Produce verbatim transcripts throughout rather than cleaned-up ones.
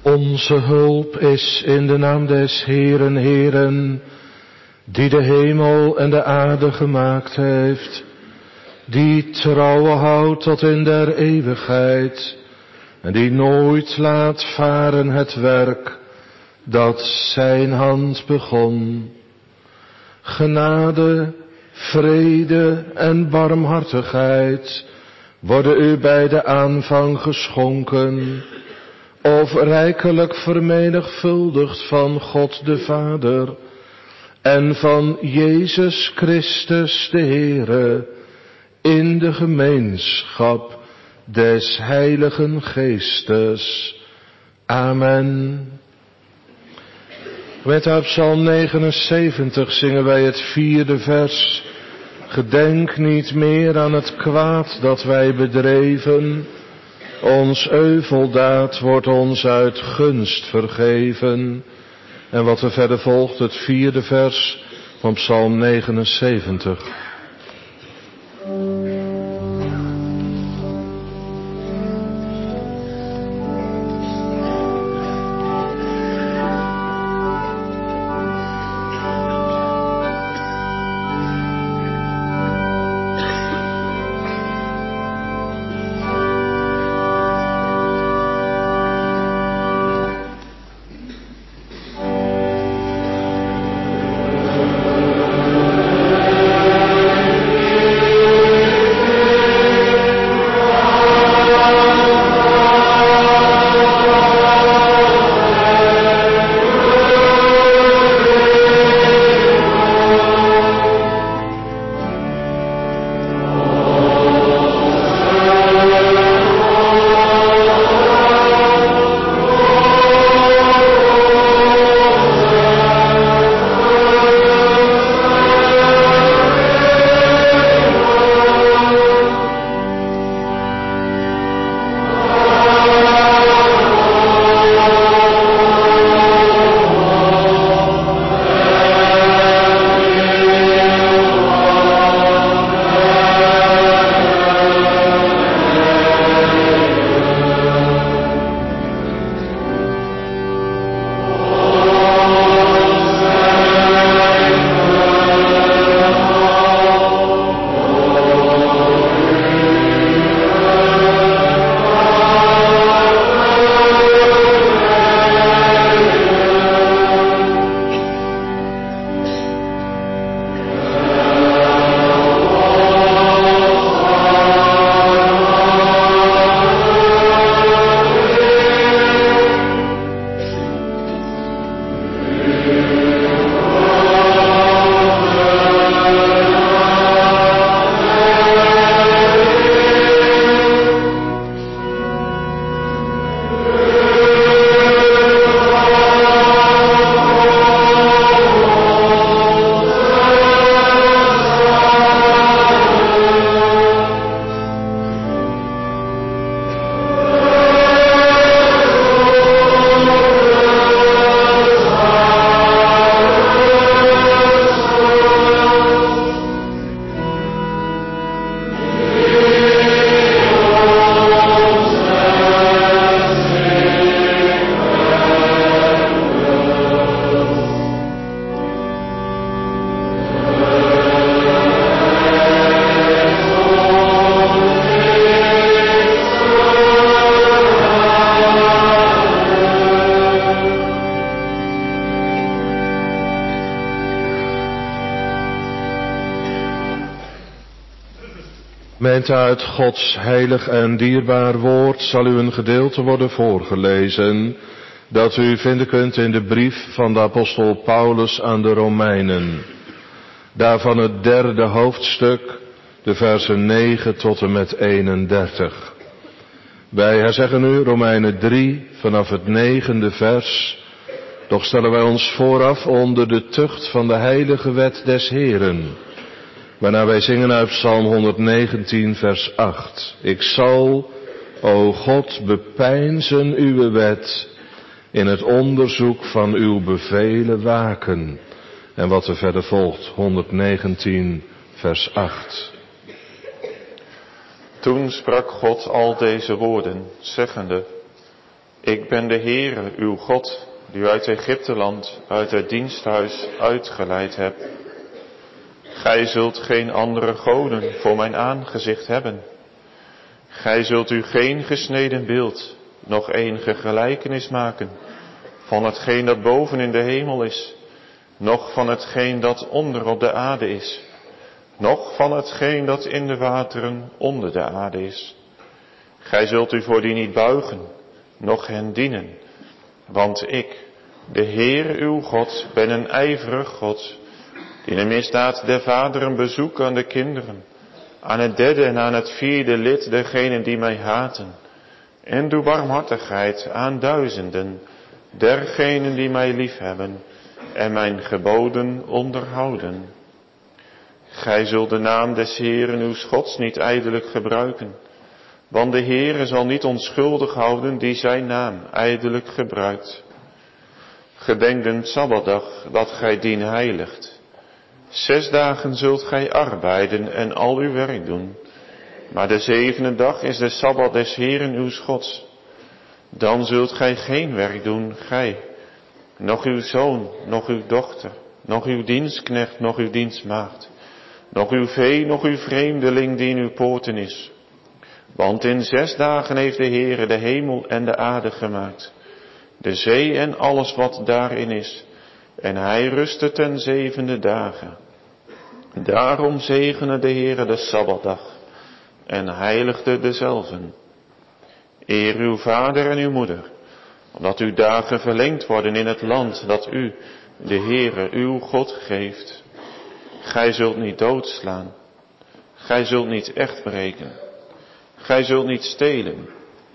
Onze hulp is in de naam des Heeren, Heeren, die de hemel en de aarde gemaakt heeft, die trouw houdt tot in der eeuwigheid, en die nooit laat varen het werk dat zijn hand begon. Genade, vrede en barmhartigheid worden u bij de aanvang geschonken, of rijkelijk vermenigvuldigd van God de Vader en van Jezus Christus de Heere, in de gemeenschap des Heiligen Geestes. Amen. Met uit Psalm negenenzeventig zingen wij het vierde vers. Gedenk niet meer aan het kwaad dat wij bedreven. Ons euveldaad wordt ons uit gunst vergeven. En wat er verder volgt, het vierde vers van Psalm negenenzeventig. Meent uit Gods heilig en dierbaar woord zal u een gedeelte worden voorgelezen dat u vinden kunt in de brief van de apostel Paulus aan de Romeinen. Daarvan het derde hoofdstuk, de versen negen tot en met eenendertig. Wij herzeggen nu Romeinen drie vanaf het negende vers. Doch stellen wij ons vooraf onder de tucht van de heilige wet des Heeren. Waarna wij zingen uit Psalm honderdnegentien vers acht. Ik zal, o God, bepeinzen uw wet, in het onderzoek van uw bevelen waken. En wat er verder volgt, honderdnegentien vers acht. Toen sprak God al deze woorden, zeggende: Ik ben de Heere, uw God, die u uit Egypteland, uit het diensthuis uitgeleid hebt. Gij zult geen andere goden voor mijn aangezicht hebben. Gij zult u geen gesneden beeld, nog enige gelijkenis maken van hetgeen dat boven in de hemel is, noch van hetgeen dat onder op de aarde is, noch van hetgeen dat in de wateren onder de aarde is. Gij zult u voor die niet buigen, noch hen dienen, want ik, de Heer uw God, ben een ijverig God, die de misdaad der vaderen bezoekt aan de kinderen, aan het derde en aan het vierde lid dergenen die mij haten, en doe barmhartigheid aan duizenden dergenen die mij liefhebben en mijn geboden onderhouden. Gij zult de naam des Heeren uws Gods niet ijdelijk gebruiken, want de Heere zal niet onschuldig houden die zijn naam ijdelijk gebruikt. Gedenk den Sabbatdag dat gij dien heiligt. Zes dagen zult gij arbeiden en al uw werk doen, maar de zevende dag is de Sabbat des Heeren uws Gods. Dan zult gij geen werk doen, gij, noch uw zoon, noch uw dochter, noch uw dienstknecht, noch uw dienstmaagd, noch uw vee, noch uw vreemdeling die in uw poorten is. Want in zes dagen heeft de Heere de hemel en de aarde gemaakt, de zee en alles wat daarin is, en hij rustte ten zevende dagen. Daarom zegene de Heere de Sabbatdag en heiligde dezelven. Eer uw vader en uw moeder, omdat uw dagen verlengd worden in het land dat u, de Heere, uw God geeft. Gij zult niet doodslaan, gij zult niet echtbreken, gij zult niet stelen,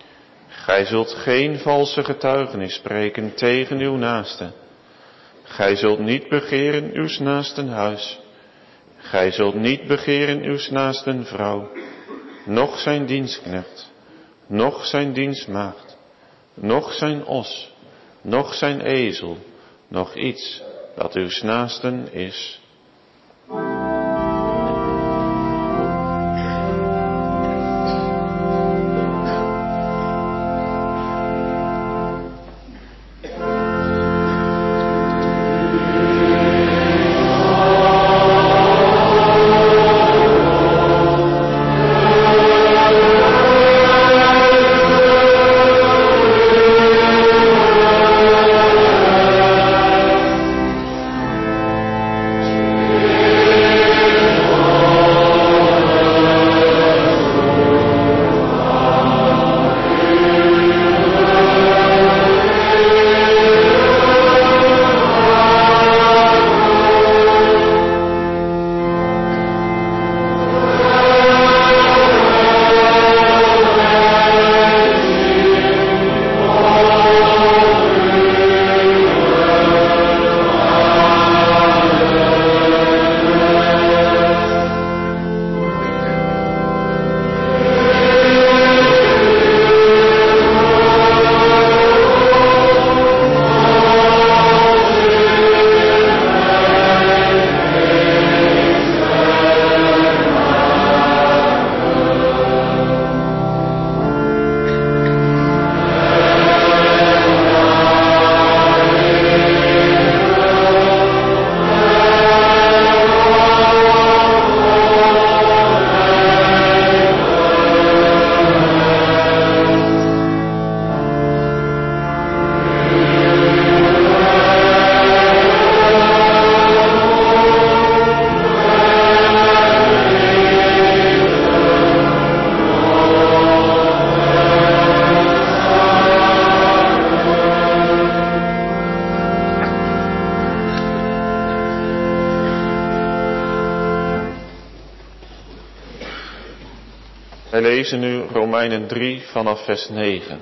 gij zult geen valse getuigenis spreken tegen uw naaste. Gij zult niet begeren uws naasten huis, gij zult niet begeren uws naasten vrouw, noch zijn dienstknecht, noch zijn dienstmaagd, noch zijn os, noch zijn ezel, noch iets dat uws naasten is. Wij lezen nu Romeinen drie vanaf vers negen.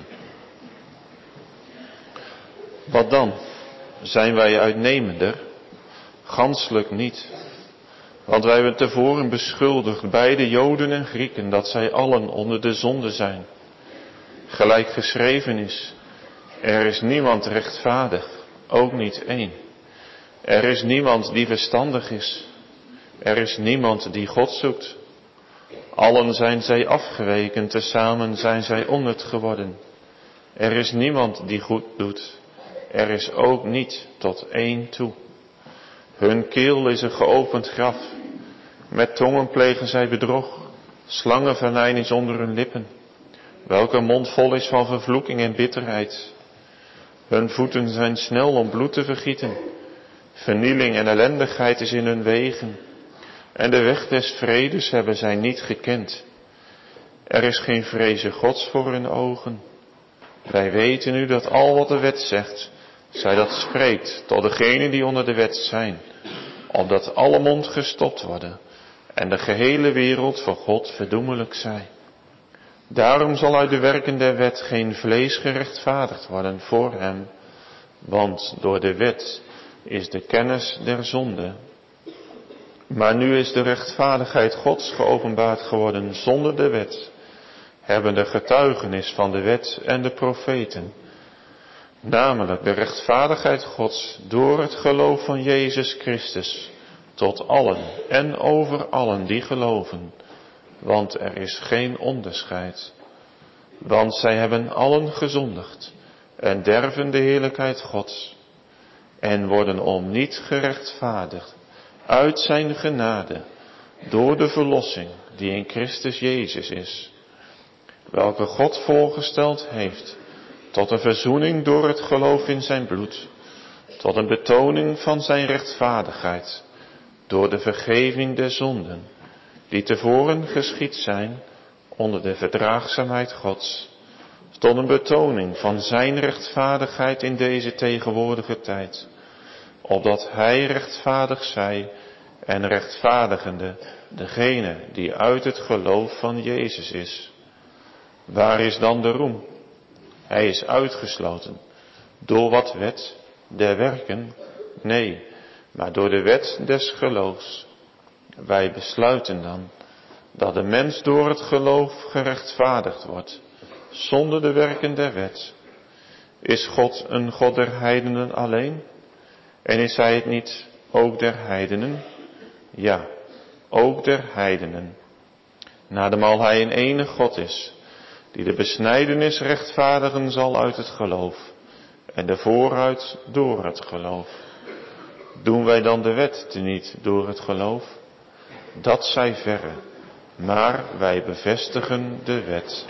Wat dan? Zijn wij uitnemender? Ganselijk niet. Want wij hebben tevoren beschuldigd, beide Joden en Grieken, dat zij allen onder de zonde zijn. Gelijk geschreven is, er is niemand rechtvaardig, ook niet één. Er is niemand die verstandig is. Er is niemand die God zoekt. Allen zijn zij afgeweken, tezamen zijn zij onnut geworden. Er is niemand die goed doet. Er is ook niet tot één toe. Hun keel is een geopend graf. Met tongen plegen zij bedrog. Slangenvenijn is onder hun lippen. Welke mond vol is van vervloeking en bitterheid. Hun voeten zijn snel om bloed te vergieten. Vernieling en ellendigheid is in hun wegen. En de weg des vredes hebben zij niet gekend. Er is geen vreze Gods voor hun ogen. Wij weten nu dat al wat de wet zegt, zij dat spreekt tot degenen die onder de wet zijn, opdat alle mond gestopt worden en de gehele wereld voor God verdoemelijk zij. Daarom zal uit de werken der wet geen vlees gerechtvaardigd worden voor hem, want door de wet is de kennis der zonde. Maar nu is de rechtvaardigheid Gods geopenbaard geworden zonder de wet, hebben de getuigenis van de wet en de profeten, namelijk de rechtvaardigheid Gods door het geloof van Jezus Christus, tot allen en over allen die geloven, want er is geen onderscheid. Want zij hebben allen gezondigd en derven de heerlijkheid Gods en worden om niet gerechtvaardigd uit zijn genade door de verlossing die in Christus Jezus is, welke God voorgesteld heeft tot een verzoening door het geloof in zijn bloed, tot een betoning van zijn rechtvaardigheid door de vergeving der zonden, die tevoren geschied zijn onder de verdraagzaamheid Gods, tot een betoning van zijn rechtvaardigheid in deze tegenwoordige tijd, opdat hij rechtvaardig zij en rechtvaardigende degene die uit het geloof van Jezus is. Waar is dan de roem? Hij is uitgesloten. Door wat wet? Der werken? Nee, maar door de wet des geloofs. Wij besluiten dan dat de mens door het geloof gerechtvaardigd wordt, zonder de werken der wet. Is God een God der heidenen alleen? En is hij het niet ook der heidenen? Ja, ook der heidenen. Nadermaal hij een enig God is, die de besnijdenis rechtvaardigen zal uit het geloof, en de vooruit door het geloof. Doen wij dan de wet teniet door het geloof? Dat zij verre, maar wij bevestigen de wet.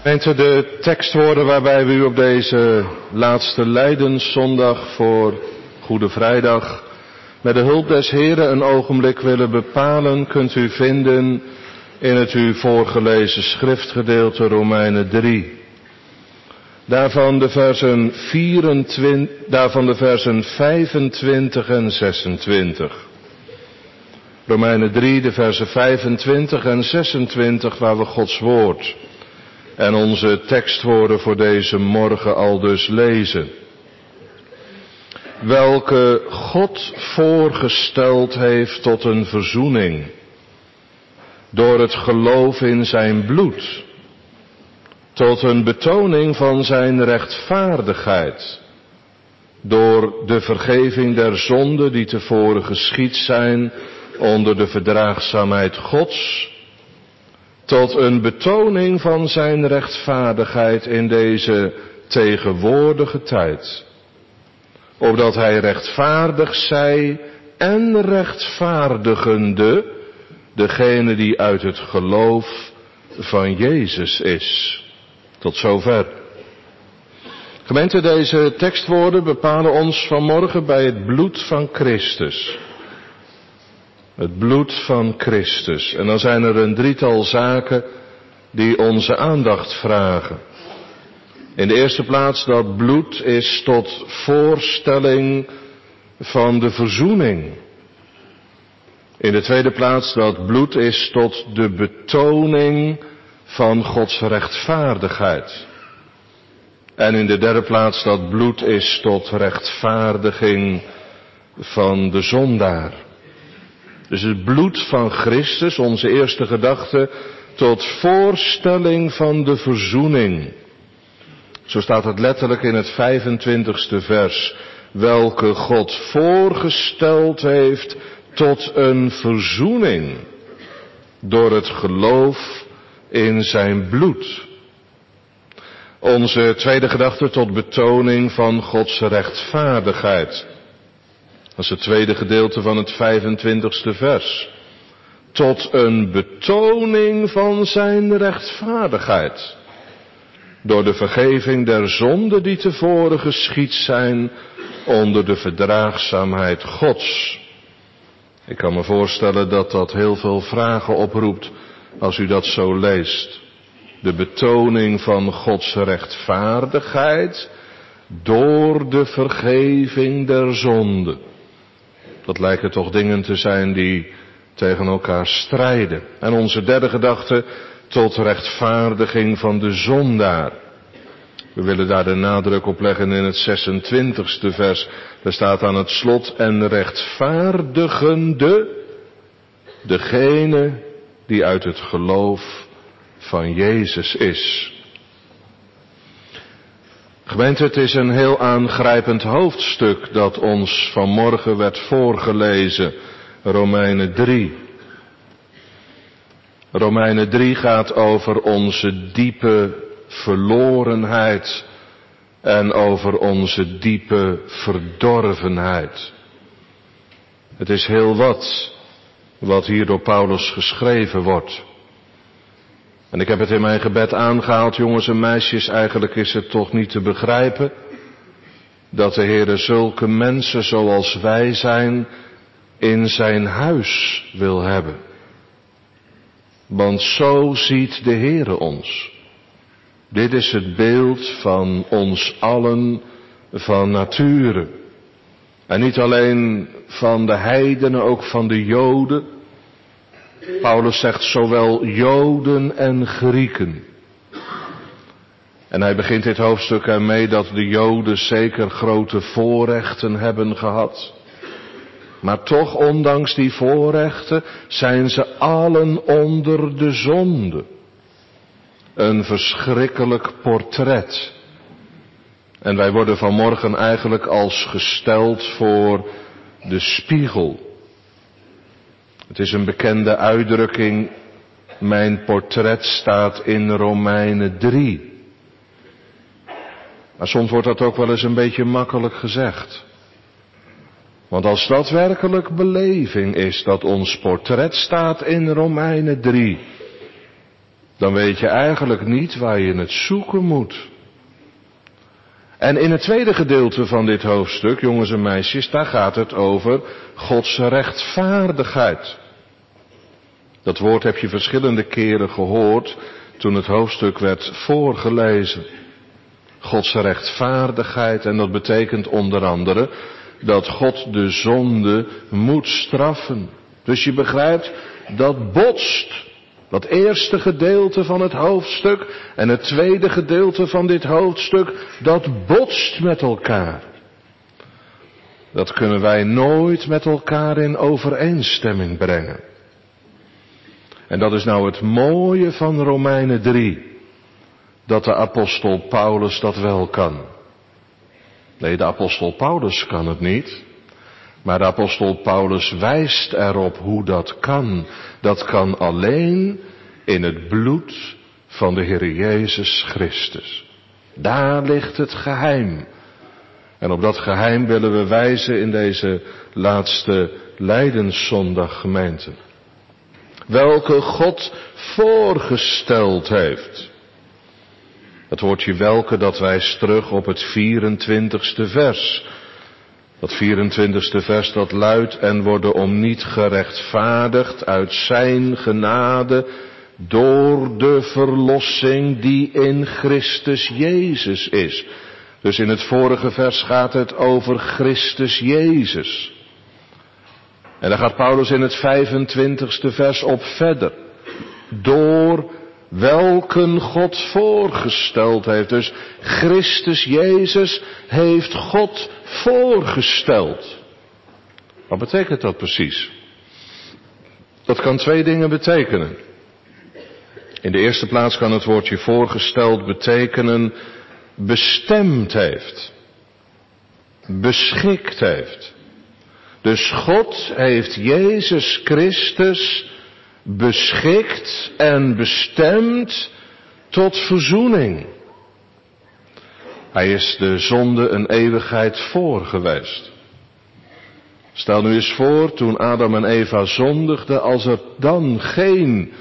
Gemeente, de tekstwoorden waarbij we u op deze laatste Lijdenszondag voor Goede Vrijdag met de hulp des Heren een ogenblik willen bepalen, kunt u vinden in het u voorgelezen schriftgedeelte Romeinen drie. Daarvan de versen, vierentwintig, daarvan de versen vijfentwintig en zesentwintig. Romeinen drie, de versen vijfentwintig en zesentwintig, waar we Gods woord en onze tekstwoorden voor deze morgen al dus lezen. Welke God voorgesteld heeft tot een verzoening door het geloof in zijn bloed, tot een betoning van zijn rechtvaardigheid, door de vergeving der zonden die tevoren geschied zijn onder de verdraagzaamheid Gods, tot een betoning van zijn rechtvaardigheid in deze tegenwoordige tijd, opdat hij rechtvaardig zij en rechtvaardigende degene die uit het geloof van Jezus is. Tot zover. Gemeente, deze tekstwoorden bepalen ons vanmorgen bij het bloed van Christus. Het bloed van Christus. En dan zijn er een drietal zaken die onze aandacht vragen. In de eerste plaats, dat bloed is tot voorstelling van de verzoening. In de tweede plaats, dat bloed is tot de betoning van Gods rechtvaardigheid. En in de derde plaats, dat bloed is tot rechtvaardiging van de zondaar. Dus het bloed van Christus, onze eerste gedachte, tot voorstelling van de verzoening. Zo staat het letterlijk in het vijfentwintigste vers. Welke God voorgesteld heeft tot een verzoening door het geloof in zijn bloed. Onze tweede gedachte tot betoning van Gods rechtvaardigheid. Dat is het tweede gedeelte van het vijfentwintigste vers. Tot een betoning van zijn rechtvaardigheid. Door de vergeving der zonden die tevoren geschied zijn onder de verdraagzaamheid Gods. Ik kan me voorstellen dat dat heel veel vragen oproept als u dat zo leest. De betoning van Gods rechtvaardigheid door de vergeving der zonden. Dat lijken toch dingen te zijn die tegen elkaar strijden. En onze derde gedachte tot rechtvaardiging van de zondaar. We willen daar de nadruk op leggen in het zesentwintigste vers. Daar staat aan het slot, en rechtvaardigende degene die uit het geloof van Jezus is. Gemeente, het is een heel aangrijpend hoofdstuk dat ons vanmorgen werd voorgelezen. Romeinen drie. Romeinen drie gaat over onze diepe verlorenheid en over onze diepe verdorvenheid. Het is heel wat wat hier door Paulus geschreven wordt. En ik heb het in mijn gebed aangehaald, jongens en meisjes, eigenlijk is het toch niet te begrijpen dat de Heere zulke mensen zoals wij zijn in zijn huis wil hebben. Want zo ziet de Heere ons. Dit is het beeld van ons allen van nature. En niet alleen van de heidenen, ook van de Joden. Paulus zegt zowel Joden en Grieken. En hij begint dit hoofdstuk ermee dat de Joden zeker grote voorrechten hebben gehad. Maar toch, ondanks die voorrechten, zijn ze allen onder de zonde. Een verschrikkelijk portret. En wij worden vanmorgen eigenlijk als gesteld voor de spiegel. Het is een bekende uitdrukking. Mijn portret staat in Romeinen drie. Maar soms wordt dat ook wel eens een beetje makkelijk gezegd. Want als dat werkelijk beleving is dat ons portret staat in Romeinen drie, dan weet je eigenlijk niet waar je het zoeken moet. En in het tweede gedeelte van dit hoofdstuk, jongens en meisjes, daar gaat het over Gods rechtvaardigheid. Dat woord heb je verschillende keren gehoord toen het hoofdstuk werd voorgelezen. Gods rechtvaardigheid, en dat betekent onder andere dat God de zonde moet straffen. Dus je begrijpt, dat botst. Dat eerste gedeelte van het hoofdstuk en het tweede gedeelte van dit hoofdstuk, dat botst met elkaar. Dat kunnen wij nooit met elkaar in overeenstemming brengen. En dat is nou het mooie van Romeinen drie. Dat de apostel Paulus dat wel kan. Nee, de apostel Paulus kan het niet. Maar de apostel Paulus wijst erop hoe dat kan. Dat kan alleen in het bloed van de Heer Jezus Christus. Daar ligt het geheim. En op dat geheim willen we wijzen in deze laatste Lijdenszondag gemeente. Welke God voorgesteld heeft. Het woordje welke, dat wijst terug op het vierentwintigste vers. Dat vierentwintigste vers dat luidt: en worden om niet gerechtvaardigd uit zijn genade door de verlossing die in Christus Jezus is. Dus in het vorige vers gaat het over Christus Jezus. En dan gaat Paulus in het vijfentwintigste vers op verder. Door welken God voorgesteld heeft. Dus Christus Jezus heeft God voorgesteld. Wat betekent dat precies? Dat kan twee dingen betekenen. In de eerste plaats kan het woordje voorgesteld betekenen bestemd heeft. Beschikt heeft. Dus God heeft Jezus Christus beschikt en bestemd tot verzoening. Hij is de zonde een eeuwigheid voor geweest. Stel nu eens voor, toen Adam en Eva zondigden, als er dan geen,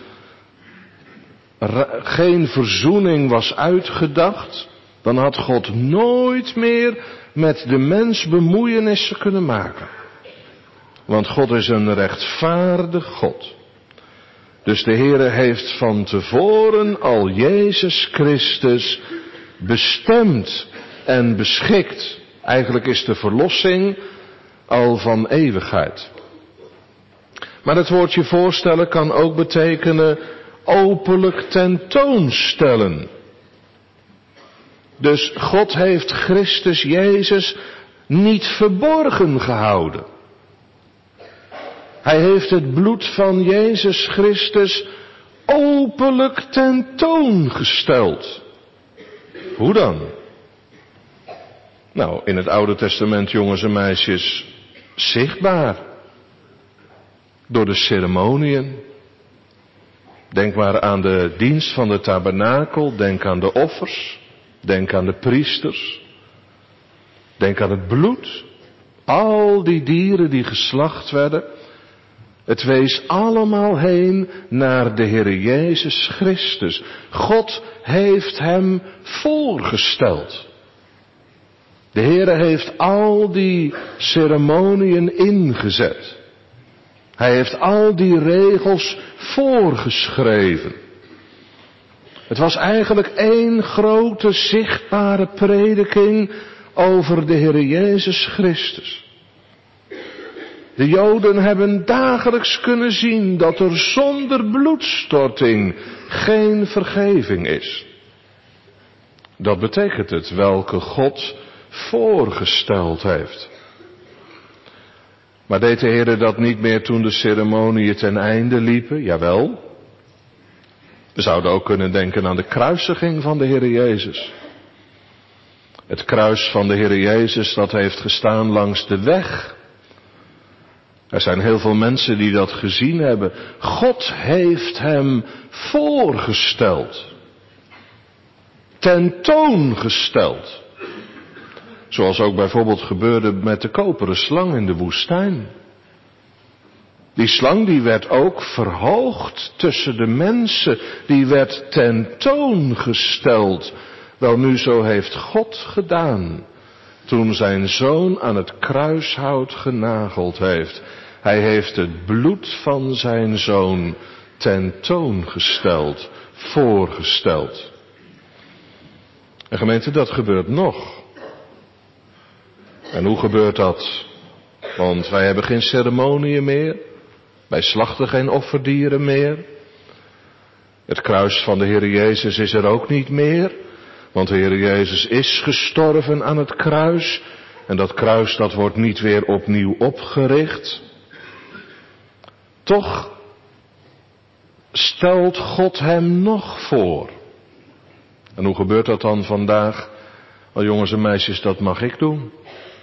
geen verzoening was uitgedacht, dan had God nooit meer met de mens bemoeienissen kunnen maken. Want God is een rechtvaardig God. Dus de Heere heeft van tevoren al Jezus Christus bestemd en beschikt. Eigenlijk is de verlossing al van eeuwigheid. Maar het woordje voorstellen kan ook betekenen openlijk tentoonstellen. Dus God heeft Christus Jezus niet verborgen gehouden. Hij heeft het bloed van Jezus Christus openlijk tentoongesteld. Hoe dan? Nou, in het Oude Testament, jongens en meisjes, zichtbaar. Door de ceremoniën. Denk maar aan de dienst van de tabernakel, denk aan de offers, denk aan de priesters, denk aan het bloed. Al die dieren die geslacht werden. Het wees allemaal heen naar de Heer Jezus Christus. God heeft hem voorgesteld. De Heer heeft al die ceremoniën ingezet. Hij heeft al die regels voorgeschreven. Het was eigenlijk één grote zichtbare prediking over de Heer Jezus Christus. De Joden hebben dagelijks kunnen zien dat er zonder bloedstorting geen vergeving is. Dat betekent het, welke God voorgesteld heeft. Maar deed de Heer dat niet meer toen de ceremoniën ten einde liepen? Jawel. We zouden ook kunnen denken aan de kruisiging van de Heer Jezus. Het kruis van de Heer Jezus, dat heeft gestaan langs de weg. Er zijn heel veel mensen die dat gezien hebben. God heeft hem voorgesteld. Tentoongesteld. Zoals ook bijvoorbeeld gebeurde met de koperen slang in de woestijn. Die slang die werd ook verhoogd tussen de mensen, die werd tentoongesteld. Wel nu, zo heeft God gedaan, toen zijn zoon aan het kruishout genageld heeft. Hij heeft het bloed van zijn zoon tentoongesteld, voorgesteld. En gemeente, dat gebeurt nog. En hoe gebeurt dat? Want wij hebben geen ceremonieën meer. Wij slachten geen offerdieren meer. Het kruis van de Heer Jezus is er ook niet meer. Want de Heer Jezus is gestorven aan het kruis. En dat kruis dat wordt niet weer opnieuw opgericht. Toch stelt God hem nog voor. En hoe gebeurt dat dan vandaag? Wel jongens en meisjes, dat mag ik doen.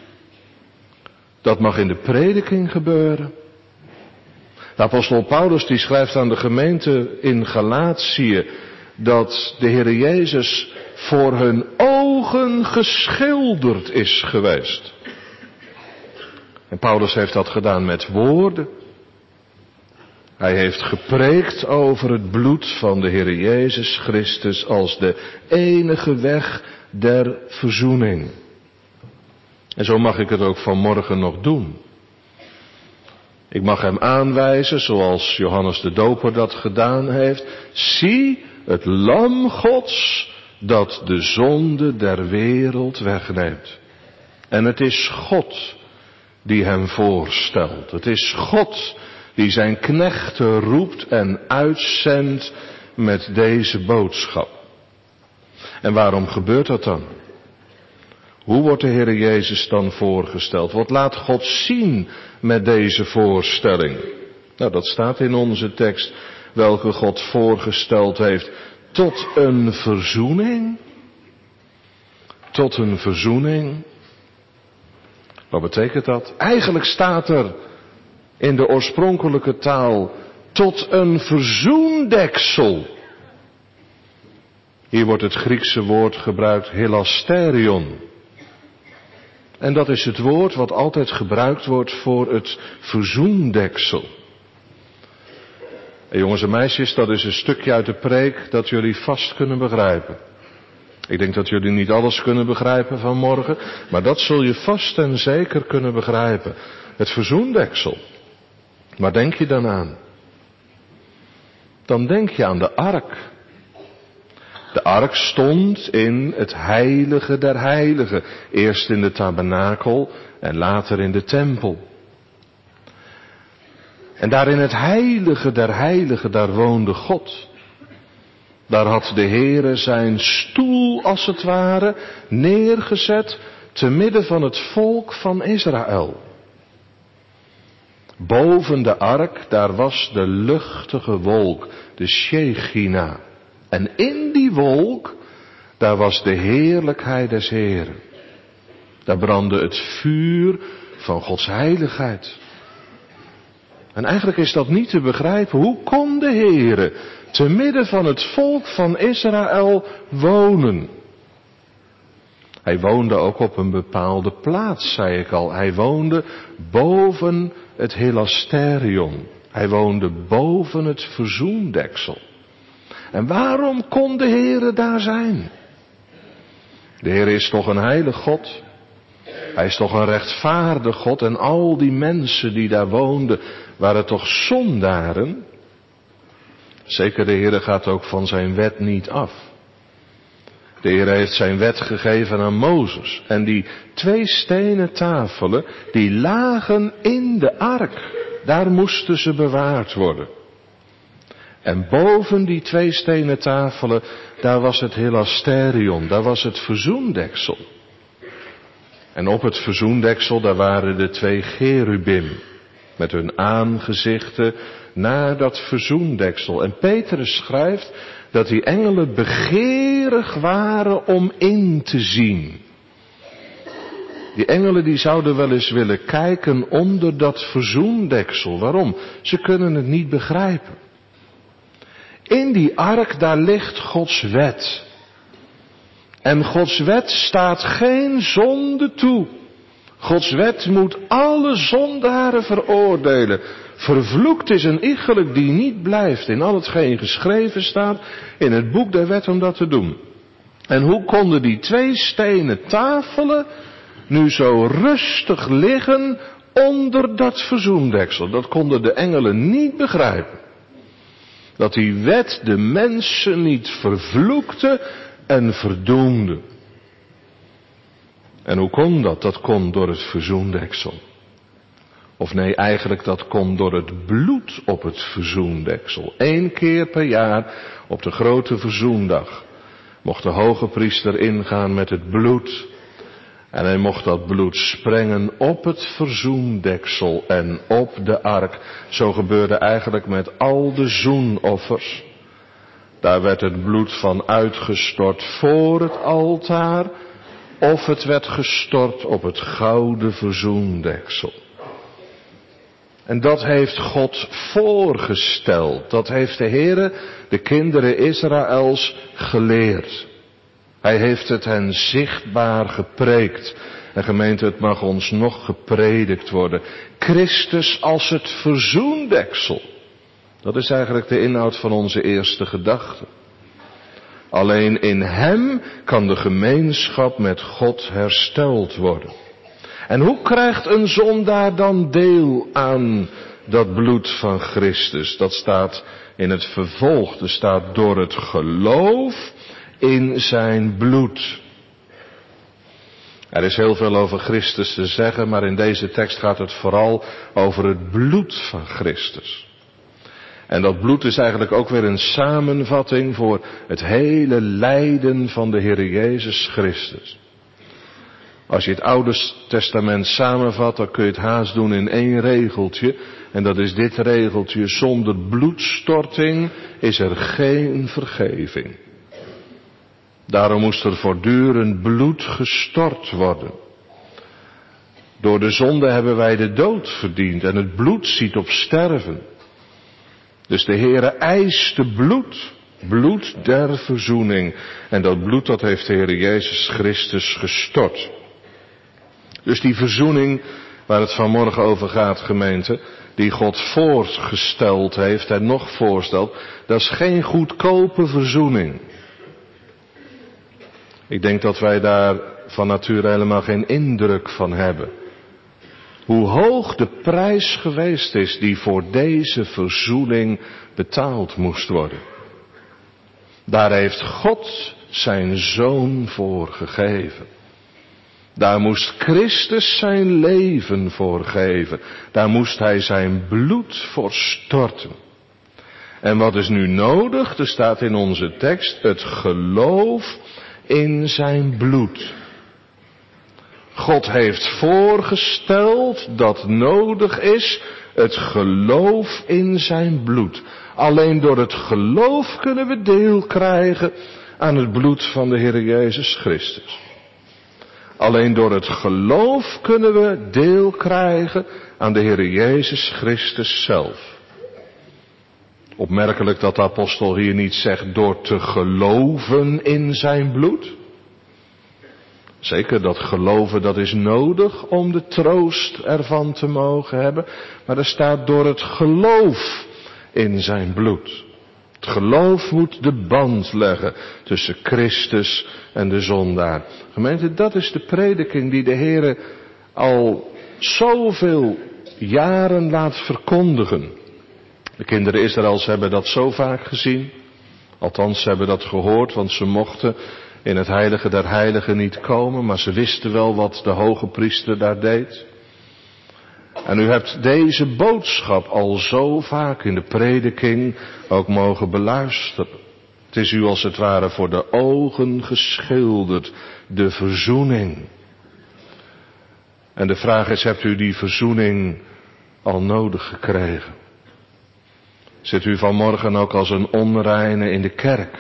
Dat mag in de prediking gebeuren. De apostel Paulus die schrijft aan de gemeente in Galatië dat de Heer Jezus voor hun ogen geschilderd is geweest. En Paulus heeft dat gedaan met woorden. Hij heeft gepreekt over het bloed van de Heer Jezus Christus als de enige weg der verzoening. En zo mag ik het ook vanmorgen nog doen. Ik mag hem aanwijzen, zoals Johannes de Doper dat gedaan heeft. Zie, het lam Gods dat de zonde der wereld wegneemt. En het is God die hem voorstelt. Het is God die zijn knechten roept en uitzendt met deze boodschap. En waarom gebeurt dat dan? Hoe wordt de Heer Jezus dan voorgesteld? Wat laat God zien met deze voorstelling? Nou, dat staat in onze tekst, welke God voorgesteld heeft tot een verzoening. Tot een verzoening. Wat betekent dat? Eigenlijk staat er in de oorspronkelijke taal tot een verzoendeksel. Hier wordt het Griekse woord gebruikt hilasterion. En dat is het woord wat altijd gebruikt wordt voor het verzoendeksel. En jongens en meisjes, dat is een stukje uit de preek dat jullie vast kunnen begrijpen. Ik denk dat jullie niet alles kunnen begrijpen vanmorgen, maar dat zul je vast en zeker kunnen begrijpen. Het verzoendeksel. Waar denk je dan aan? Dan denk je aan de ark. De ark stond in het heilige der heiligen. Eerst in de tabernakel en later in de tempel. En daar in het heilige der heiligen, daar woonde God. Daar had de Heere zijn stoel als het ware neergezet te midden van het volk van Israël. Boven de ark, daar was de luchtige wolk, de Shechina. En in die wolk, daar was de heerlijkheid des Heeren. Daar brandde het vuur van Gods heiligheid. En eigenlijk is dat niet te begrijpen. Hoe kon de Heere te midden van het volk van Israël wonen? Hij woonde ook op een bepaalde plaats, zei ik al. Hij woonde boven het hilasterion. Hij woonde boven het verzoendeksel. En waarom kon de Heere daar zijn? De Heer is toch een heilig God? Hij is toch een rechtvaardig God? En al die mensen die daar woonden, waren toch zondaren? Zeker, de Heer gaat ook van zijn wet niet af. De Heer heeft zijn wet gegeven aan Mozes. En die twee stenen tafelen, die lagen in de ark. Daar moesten ze bewaard worden. En boven die twee stenen tafelen, daar was het hilasterion, daar was het verzoendeksel. En op het verzoendeksel, daar waren de twee cherubim, met hun aangezichten naar dat verzoendeksel. En Petrus schrijft dat die engelen begeerig waren om in te zien. Die engelen die zouden wel eens willen kijken onder dat verzoendeksel. Waarom? Ze kunnen het niet begrijpen. In die ark, daar ligt Gods wet. En Gods wet staat geen zonde toe. Gods wet moet alle zondaren veroordelen. Vervloekt is een iegelijk die niet blijft in al hetgeen geschreven staat in het boek der wet om dat te doen. En hoe konden die twee stenen tafelen nu zo rustig liggen onder dat verzoendeksel? Dat konden de engelen niet begrijpen. Dat die wet de mensen niet vervloekte en verdoemde. En hoe kon dat? Dat kon door het verzoendeksel. Of nee, eigenlijk dat kon door het bloed op het verzoendeksel. Eén keer per jaar op de grote verzoendag mocht de hoge priester ingaan met het bloed. En hij mocht dat bloed sprengen op het verzoendeksel en op de ark. Zo gebeurde eigenlijk met al de zoenoffers. Daar werd het bloed van uitgestort voor het altaar. Of het werd gestort op het gouden verzoendeksel. En dat heeft God voorgesteld. Dat heeft de Heere de kinderen Israëls geleerd. Hij heeft het hen zichtbaar gepreekt. En gemeente, het mag ons nog gepredikt worden. Christus als het verzoendeksel. Dat is eigenlijk de inhoud van onze eerste gedachte. Alleen in hem kan de gemeenschap met God hersteld worden. En hoe krijgt een zondaar dan deel aan dat bloed van Christus? Dat staat in het vervolg. Er staat door het geloof in zijn bloed. Er is heel veel over Christus te zeggen, maar in deze tekst gaat het vooral over het bloed van Christus. En dat bloed is eigenlijk ook weer een samenvatting voor het hele lijden van de Heer Jezus Christus. Als je het Oude Testament samenvat, dan kun je het haast doen in één regeltje. En dat is dit regeltje: zonder bloedstorting is er geen vergeving. Daarom moest er voortdurend bloed gestort worden. Door de zonde hebben wij de dood verdiend en het bloed ziet op sterven. Dus de Heere eiste bloed, bloed der verzoening. En dat bloed dat heeft de Heere Jezus Christus gestort. Dus die verzoening waar het vanmorgen over gaat, gemeente, die God voorgesteld heeft en nog voorstelt, dat is geen goedkope verzoening. Ik denk dat wij daar van nature helemaal geen indruk van hebben. Hoe hoog de prijs geweest is die voor deze verzoening betaald moest worden. Daar heeft God zijn zoon voor gegeven. Daar moest Christus zijn leven voor geven. Daar moest hij zijn bloed voor storten. En wat is nu nodig? Er staat in onze tekst het geloof in zijn bloed. God heeft voorgesteld dat nodig is het geloof in zijn bloed. Alleen door het geloof kunnen we deel krijgen aan het bloed van de Heer Jezus Christus. Alleen door het geloof kunnen we deel krijgen aan de Heer Jezus Christus zelf. Opmerkelijk dat de apostel hier niet zegt door te geloven in zijn bloed. Zeker, dat geloven dat is nodig om de troost ervan te mogen hebben. Maar er staat door het geloof in zijn bloed. Het geloof moet de band leggen tussen Christus en de zondaar. Gemeente, dat is de prediking die de Heere al zoveel jaren laat verkondigen. De kinderen Israëls hebben dat zo vaak gezien. Althans, ze hebben dat gehoord, want ze mochten in het heilige der heiligen niet komen, maar ze wisten wel wat de hoge priester daar deed. En u hebt deze boodschap al zo vaak in de prediking ook mogen beluisteren. Het is u als het ware voor de ogen geschilderd, de verzoening. En de vraag is, hebt u die verzoening al nodig gekregen? Zit u vanmorgen ook als een onreine in de kerk?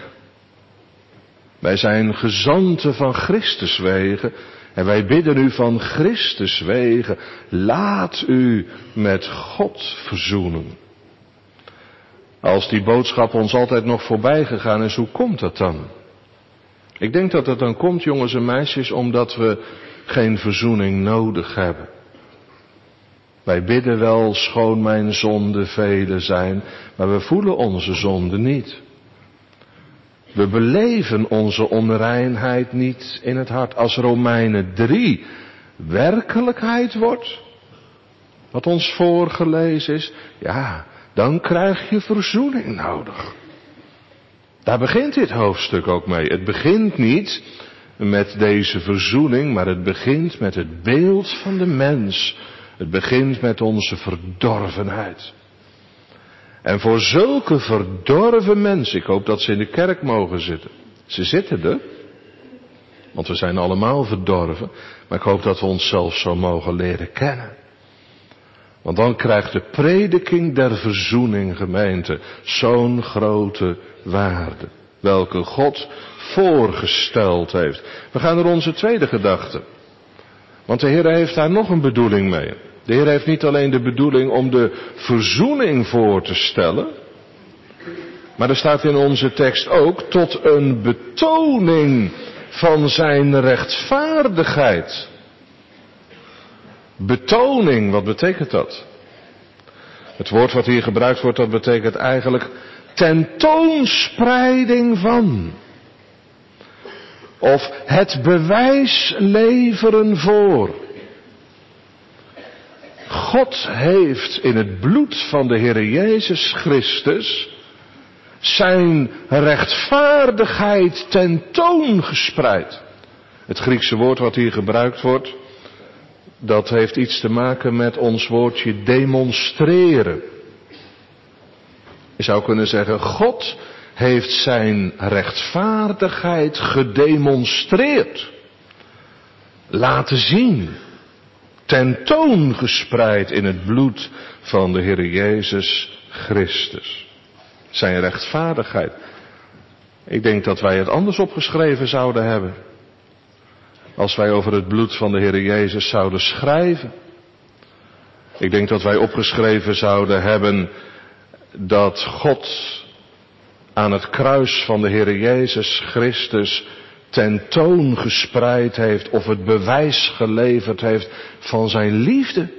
Wij zijn gezanten van Christus wegen en wij bidden u van Christus wegen, laat u met God verzoenen. Als die boodschap ons altijd nog voorbij gegaan is, hoe komt dat dan? Ik denk dat het dan komt, jongens en meisjes, omdat we geen verzoening nodig hebben. Wij bidden wel, schoon mijn zonden vele zijn, maar we voelen onze zonden niet. We beleven onze onreinheid niet in het hart. Als Romeinen drie werkelijkheid wordt, wat ons voorgelezen is, ja, dan krijg je verzoening nodig. Daar begint dit hoofdstuk ook mee. Het begint niet met deze verzoening, maar het begint met het beeld van de mens. Het begint met onze verdorvenheid. En voor zulke verdorven mensen, ik hoop dat ze in de kerk mogen zitten. Ze zitten er, want we zijn allemaal verdorven, maar ik hoop dat we onszelf zo mogen leren kennen. Want dan krijgt de prediking der verzoening, gemeente, zo'n grote waarde, welke God voorgesteld heeft. We gaan naar onze tweede gedachte. Want de Heer heeft daar nog een bedoeling mee. De Heer heeft niet alleen de bedoeling om de verzoening voor te stellen, maar er staat in onze tekst ook tot een betoning van zijn rechtvaardigheid. Betoning, wat betekent dat? Het woord wat hier gebruikt wordt, dat betekent eigenlijk tentoonspreiding van. Of het bewijs leveren voor. God heeft in het bloed van de Heer Jezus Christus zijn rechtvaardigheid tentoongespreid. Het Griekse woord wat hier gebruikt wordt, dat heeft iets te maken met ons woordje demonstreren. Je zou kunnen zeggen, God heeft zijn rechtvaardigheid gedemonstreerd. Laten zien. Tentoongespreid in het bloed van de Heer Jezus Christus. Zijn rechtvaardigheid. Ik denk dat wij het anders opgeschreven zouden hebben. Als wij over het bloed van de Heer Jezus zouden schrijven. Ik denk dat wij opgeschreven zouden hebben dat God aan het kruis van de Heer Jezus Christus tentoongespreid heeft of het bewijs geleverd heeft van zijn liefde.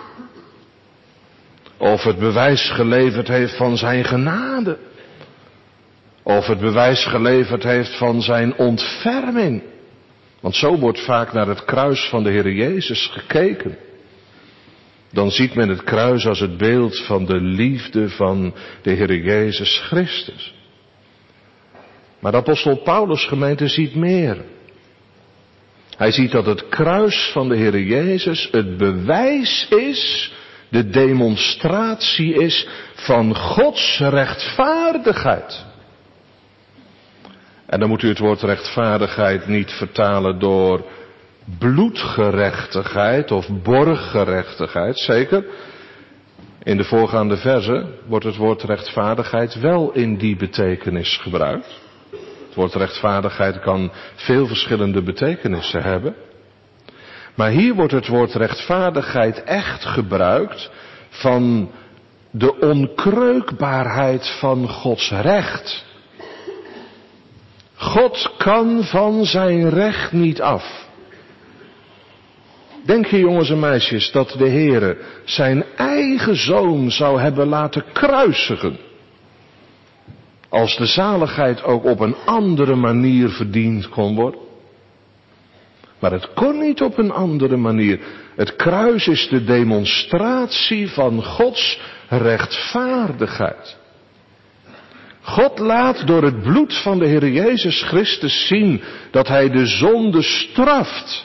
Of het bewijs geleverd heeft van zijn genade. Of het bewijs geleverd heeft van zijn ontferming. Want zo wordt vaak naar het kruis van de Heer Jezus gekeken. Dan ziet men het kruis als het beeld van de liefde van de Heer Jezus Christus. Maar de apostel Paulus, gemeente, ziet meer. Hij ziet dat het kruis van de Heer Jezus het bewijs is, de demonstratie is van Gods rechtvaardigheid. En dan moet u het woord rechtvaardigheid niet vertalen door bloedgerechtigheid of borggerechtigheid. Zeker, in de voorgaande verzen wordt het woord rechtvaardigheid wel in die betekenis gebruikt. Het woord rechtvaardigheid kan veel verschillende betekenissen hebben. Maar hier wordt het woord rechtvaardigheid echt gebruikt van de onkreukbaarheid van Gods recht. God kan van zijn recht niet af. Denk je, jongens en meisjes, dat de Heere zijn eigen zoon zou hebben laten kruisigen, als de zaligheid ook op een andere manier verdiend kon worden? Maar het kon niet op een andere manier. Het kruis is de demonstratie van Gods rechtvaardigheid. God laat door het bloed van de Heer Jezus Christus zien dat Hij de zonde straft.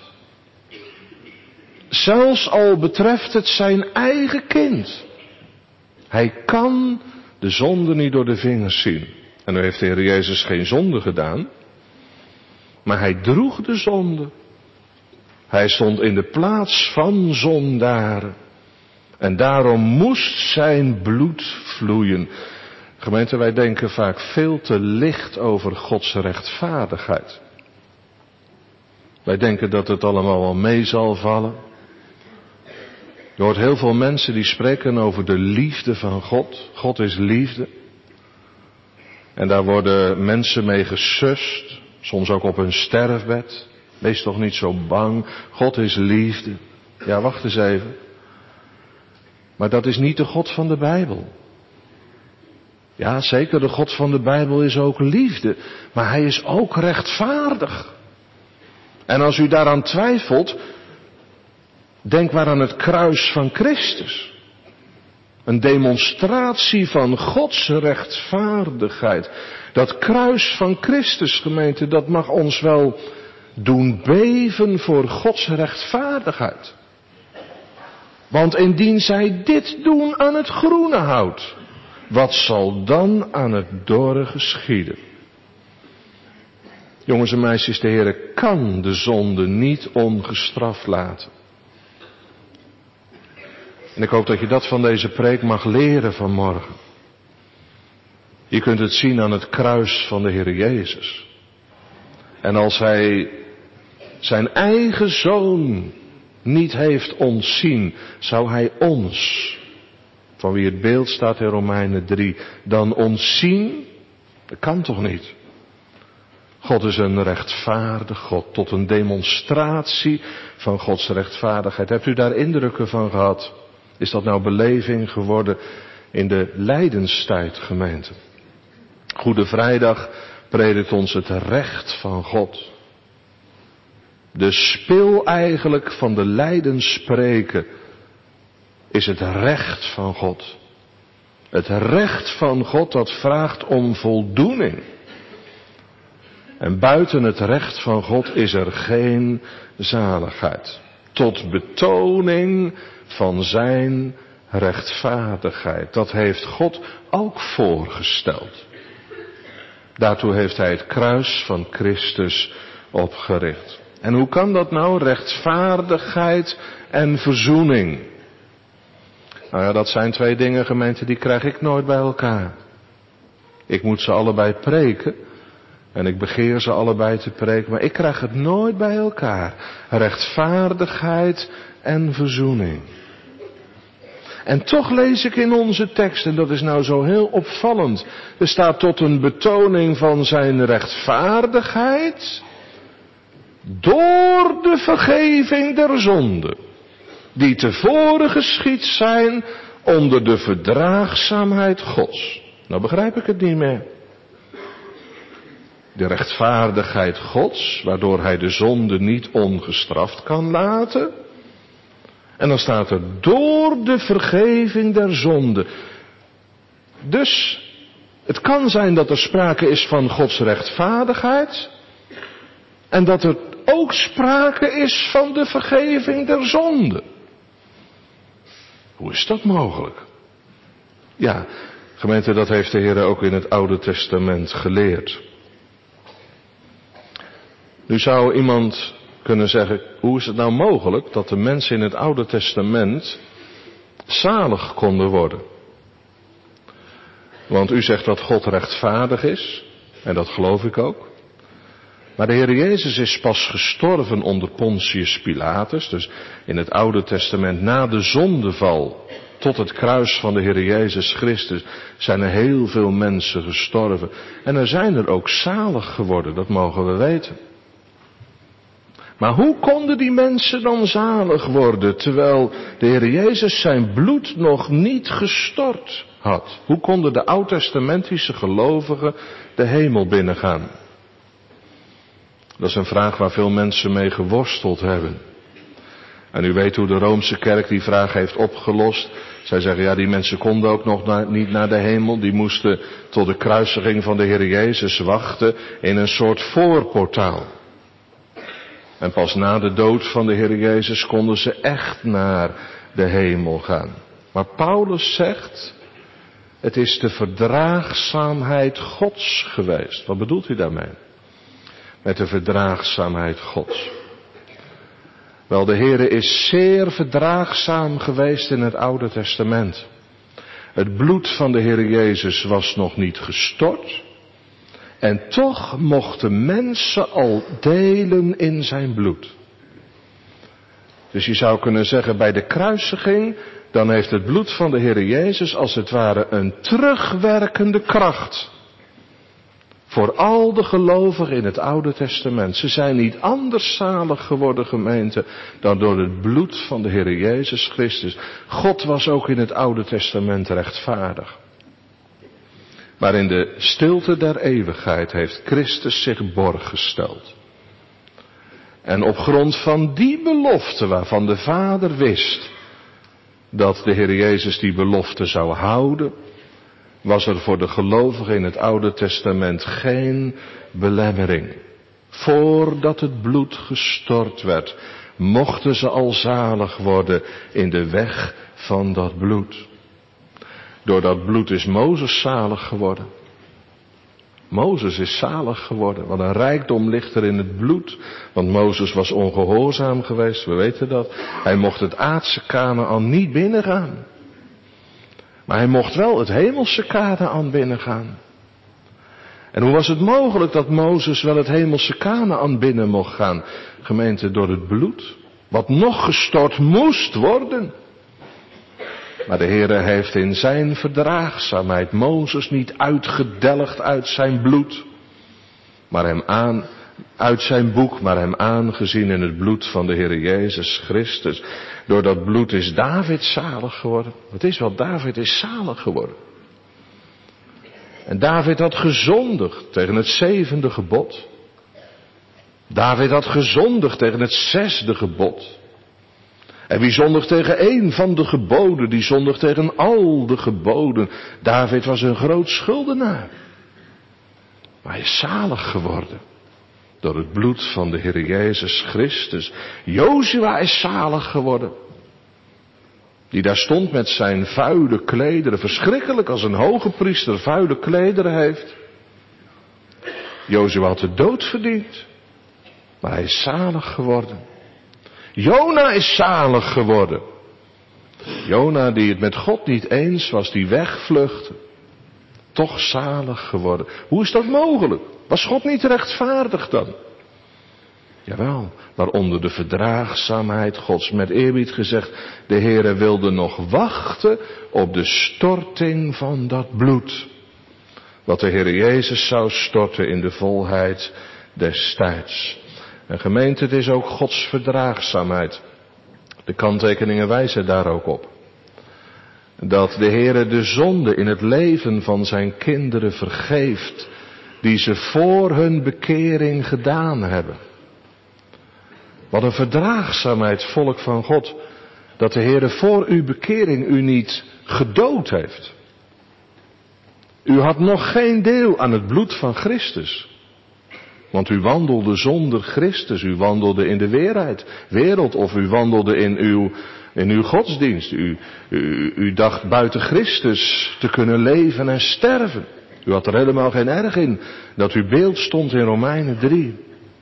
Zelfs al betreft het zijn eigen kind. Hij kan de zonde niet door de vingers zien. En nu heeft de Heer Jezus geen zonde gedaan. Maar Hij droeg de zonde. Hij stond in de plaats van zondaren. En daarom moest zijn bloed vloeien. Gemeente, wij denken vaak veel te licht over Gods rechtvaardigheid. Wij denken dat het allemaal wel mee zal vallen. Je hoort heel veel mensen die spreken over de liefde van God. God is liefde. En daar worden mensen mee gesust. Soms ook op hun sterfbed. Wees toch niet zo bang. God is liefde. Ja, wacht eens even. Maar dat is niet de God van de Bijbel. Ja, zeker, de God van de Bijbel is ook liefde, maar hij is ook rechtvaardig. En als u daaraan twijfelt, denk maar aan het kruis van Christus. Een demonstratie van Gods rechtvaardigheid. Dat kruis van Christus, gemeente, dat mag ons wel doen beven voor Gods rechtvaardigheid. Want indien zij dit doen aan het groene hout, wat zal dan aan het dorre geschieden? Jongens en meisjes, de Heer kan de zonde niet ongestraft laten. En ik hoop dat je dat van deze preek mag leren vanmorgen. Je kunt het zien aan het kruis van de Heer Jezus. En als Hij zijn eigen Zoon niet heeft ontzien, zou Hij ons, van wie het beeld staat in Romeinen drie, dan ontzien? Dat kan toch niet? God is een rechtvaardig God, tot een demonstratie van Gods rechtvaardigheid. Hebt u daar indrukken van gehad? Is dat nou beleving geworden in de lijdenstijd, gemeente? Goede Vrijdag predikt ons het recht van God. De spil eigenlijk van de lijdensspreken is het recht van God. Het recht van God dat vraagt om voldoening. En buiten het recht van God is er geen zaligheid. Tot betoning van zijn rechtvaardigheid. Dat heeft God ook voorgesteld. Daartoe heeft hij het kruis van Christus opgericht. En hoe kan dat nou? Rechtvaardigheid en verzoening. Nou ja, dat zijn twee dingen, gemeente, die krijg ik nooit bij elkaar. Ik moet ze allebei preken. En ik begeer ze allebei te preken, maar ik krijg het nooit bij elkaar. Rechtvaardigheid en verzoening. En toch lees ik in onze tekst, en dat is nou zo heel opvallend. Er staat tot een betoning van zijn rechtvaardigheid door de vergeving der zonden, die tevoren geschied zijn onder de verdraagzaamheid Gods. Nou begrijp ik het niet meer. De rechtvaardigheid Gods, waardoor hij de zonde niet ongestraft kan laten. En dan staat er door de vergeving der zonde. Dus het kan zijn dat er sprake is van Gods rechtvaardigheid. En dat er ook sprake is van de vergeving der zonde. Hoe is dat mogelijk? Ja, gemeente, dat heeft de Heer ook in het Oude Testament geleerd. Nu zou iemand kunnen zeggen, hoe is het nou mogelijk dat de mensen in het Oude Testament zalig konden worden? Want u zegt dat God rechtvaardig is, en dat geloof ik ook. Maar de Heer Jezus is pas gestorven onder Pontius Pilatus, dus in het Oude Testament na de zondeval tot het kruis van de Heer Jezus Christus zijn er heel veel mensen gestorven. En er zijn er ook zalig geworden, dat mogen we weten. Maar hoe konden die mensen dan zalig worden, terwijl de Heer Jezus zijn bloed nog niet gestort had? Hoe konden de oud-testamentische gelovigen de hemel binnengaan? Dat is een vraag waar veel mensen mee geworsteld hebben. En u weet hoe de Roomse kerk die vraag heeft opgelost. Zij zeggen, ja, die mensen konden ook nog naar, niet naar de hemel. Die moesten tot de kruisiging van de Heer Jezus wachten in een soort voorportaal. En pas na de dood van de Heer Jezus konden ze echt naar de hemel gaan. Maar Paulus zegt, het is de verdraagzaamheid Gods geweest. Wat bedoelt hij daarmee? Met de verdraagzaamheid Gods. Wel, de Heer is zeer verdraagzaam geweest in het Oude Testament. Het bloed van de Heer Jezus was nog niet gestort. En toch mochten mensen al delen in zijn bloed. Dus je zou kunnen zeggen, bij de kruisiging, dan heeft het bloed van de Heer Jezus als het ware een terugwerkende kracht voor al de gelovigen in het Oude Testament. Ze zijn niet anders zalig geworden, gemeente, dan door het bloed van de Heer Jezus Christus. God was ook in het Oude Testament rechtvaardig. Maar in de stilte der eeuwigheid heeft Christus zich borg gesteld. En op grond van die belofte waarvan de Vader wist dat de Heer Jezus die belofte zou houden, was er voor de gelovigen in het Oude Testament geen belemmering. Voordat het bloed gestort werd, mochten ze al zalig worden in de weg van dat bloed. Door dat bloed is Mozes zalig geworden. Mozes is zalig geworden. Wat een rijkdom ligt er in het bloed. Want Mozes was ongehoorzaam geweest, we weten dat. Hij mocht het aardse Kanaän niet binnengaan. Maar hij mocht wel het hemelse Kanaän binnengaan. En hoe was het mogelijk dat Mozes wel het hemelse Kanaän binnen mocht gaan? Gemeente, door het bloed. Wat nog gestort moest worden. Maar de Heere heeft in zijn verdraagzaamheid Mozes niet uitgedelgd uit zijn bloed, maar hem aan, uit zijn boek, maar hem aangezien in het bloed van de Heere Jezus Christus. Door dat bloed is David zalig geworden. Het is wat David is zalig geworden. En David had gezondigd tegen het zevende gebod. David had gezondigd tegen het zesde gebod. En wie zondigt tegen één van de geboden, die zondigt tegen al de geboden. David was een groot schuldenaar. Maar hij is zalig geworden door het bloed van de Heer Jezus Christus. Jozua is zalig geworden. Die daar stond met zijn vuile klederen. Verschrikkelijk als een hoge priester vuile klederen heeft. Jozua had de dood verdiend. Maar hij is zalig geworden. Jona is zalig geworden. Jona die het met God niet eens was, die wegvluchtte. Toch zalig geworden. Hoe is dat mogelijk? Was God niet rechtvaardig dan? Jawel, maar onder de verdraagzaamheid Gods, met eerbied gezegd, de Heere wilde nog wachten op de storting van dat bloed. Wat de Heere Jezus zou storten in de volheid des tijds. En gemeente, het is ook Gods verdraagzaamheid. De kanttekeningen wijzen daar ook op. Dat de Heere de zonde in het leven van zijn kinderen vergeeft, die ze voor hun bekering gedaan hebben. Wat een verdraagzaamheid, volk van God, dat de Heere voor uw bekering u niet gedood heeft. U had nog geen deel aan het bloed van Christus. Want u wandelde zonder Christus, u wandelde in de weerheid, wereld, of u wandelde in uw, in uw godsdienst. U, u, u dacht buiten Christus te kunnen leven en sterven. U had er helemaal geen erg in dat uw beeld stond in Romeinen drie.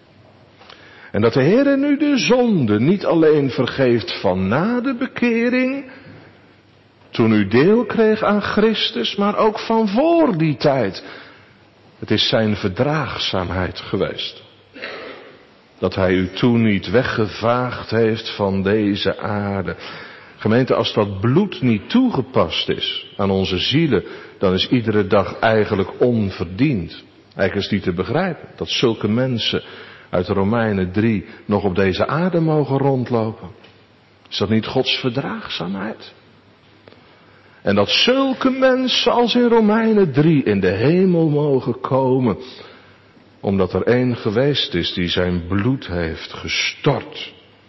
En dat de Heere nu de zonde niet alleen vergeeft van na de bekering, toen u deel kreeg aan Christus, maar ook van voor die tijd. Het is zijn verdraagzaamheid geweest. Dat hij u toen niet weggevaagd heeft van deze aarde. Gemeente, als dat bloed niet toegepast is aan onze zielen, dan is iedere dag eigenlijk onverdiend. Eigenlijk is niet te begrijpen dat zulke mensen uit Romeinen drie nog op deze aarde mogen rondlopen. Is dat niet Gods verdraagzaamheid? En dat zulke mensen als in Romeinen drie in de hemel mogen komen, omdat er één geweest is die zijn bloed heeft gestort.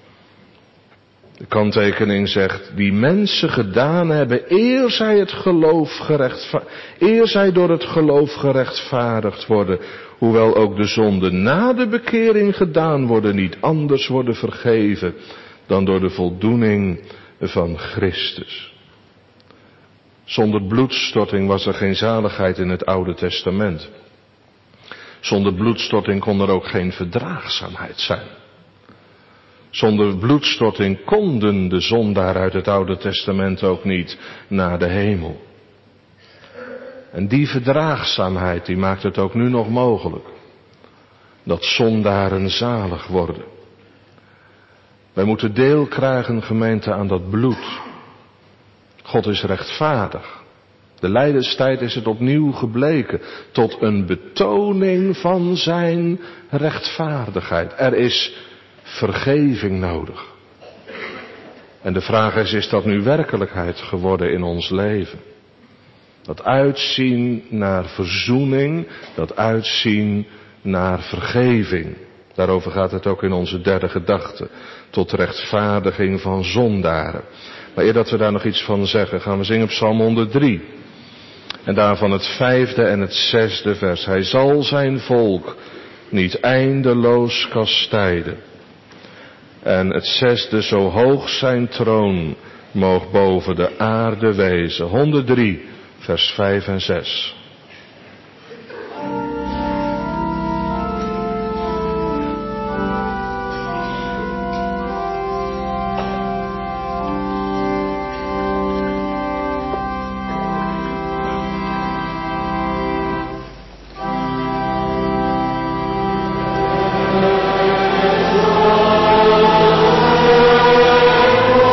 De kanttekening zegt, die mensen gedaan hebben eer zij, het geloof gerechtva- eer zij door het geloof gerechtvaardigd worden, hoewel ook de zonden na de bekering gedaan worden, niet anders worden vergeven dan door de voldoening van Christus. Zonder bloedstorting was er geen zaligheid in het Oude Testament. Zonder bloedstorting kon er ook geen verdraagzaamheid zijn. Zonder bloedstorting konden de zondaar uit het Oude Testament ook niet naar de hemel. En die verdraagzaamheid die maakt het ook nu nog mogelijk dat zondaren zalig worden. Wij moeten deel krijgen, gemeente, aan dat bloed. God is rechtvaardig. De lijdenstijd is het opnieuw gebleken tot een betoning van zijn rechtvaardigheid. Er is vergeving nodig. En de vraag is, is dat nu werkelijkheid geworden in ons leven? Dat uitzien naar verzoening, dat uitzien naar vergeving. Daarover gaat het ook in onze derde gedachte. Tot rechtvaardiging van zondaren. Maar eer dat we daar nog iets van zeggen, gaan we zingen Psalm honderddrie. En daarvan het vijfde en het zesde vers. Hij zal zijn volk niet eindeloos kastijden. En het zesde, zo hoog zijn troon moog boven de aarde wezen. honderddrie, vers vijf en zes.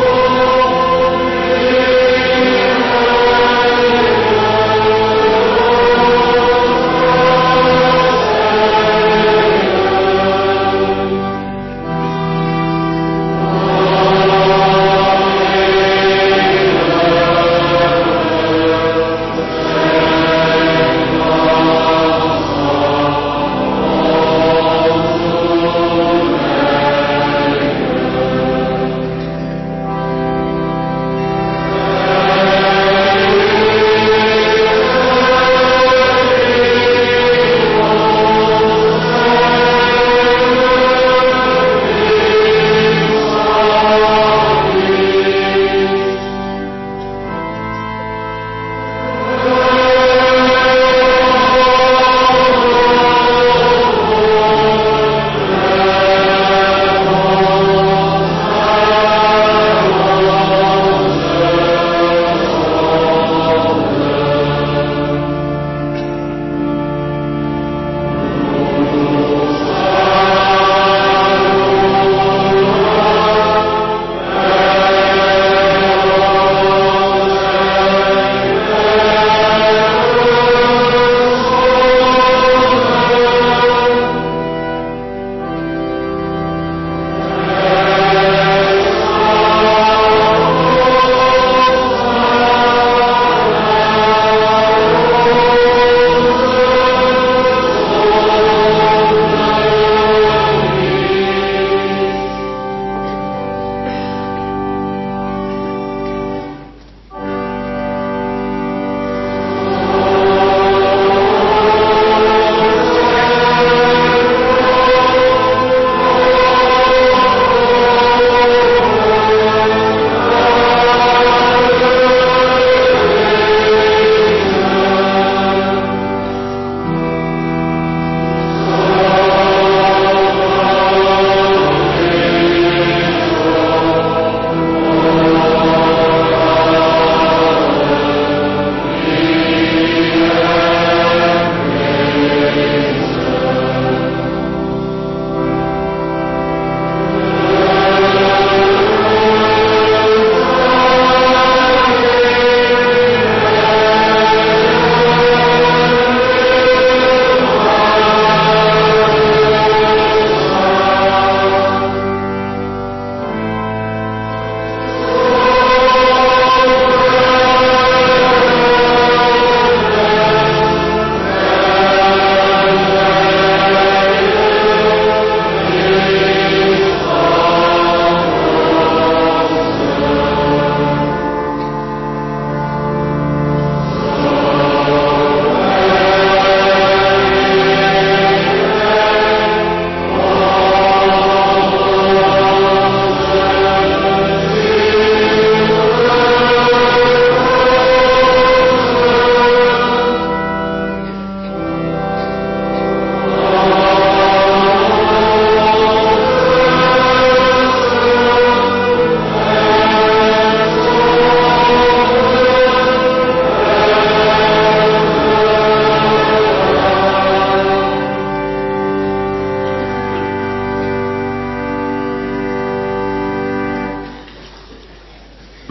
Oh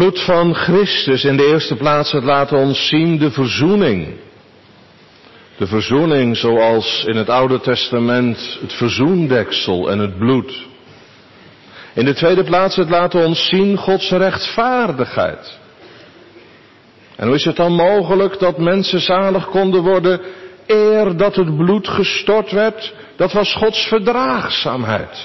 bloed van Christus in de eerste plaats, het laat ons zien de verzoening. De verzoening zoals in het Oude Testament het verzoendeksel en het bloed. In de tweede plaats, het laat ons zien Gods rechtvaardigheid. En hoe is het dan mogelijk dat mensen zalig konden worden eer dat het bloed gestort werd? Dat was Gods verdraagzaamheid.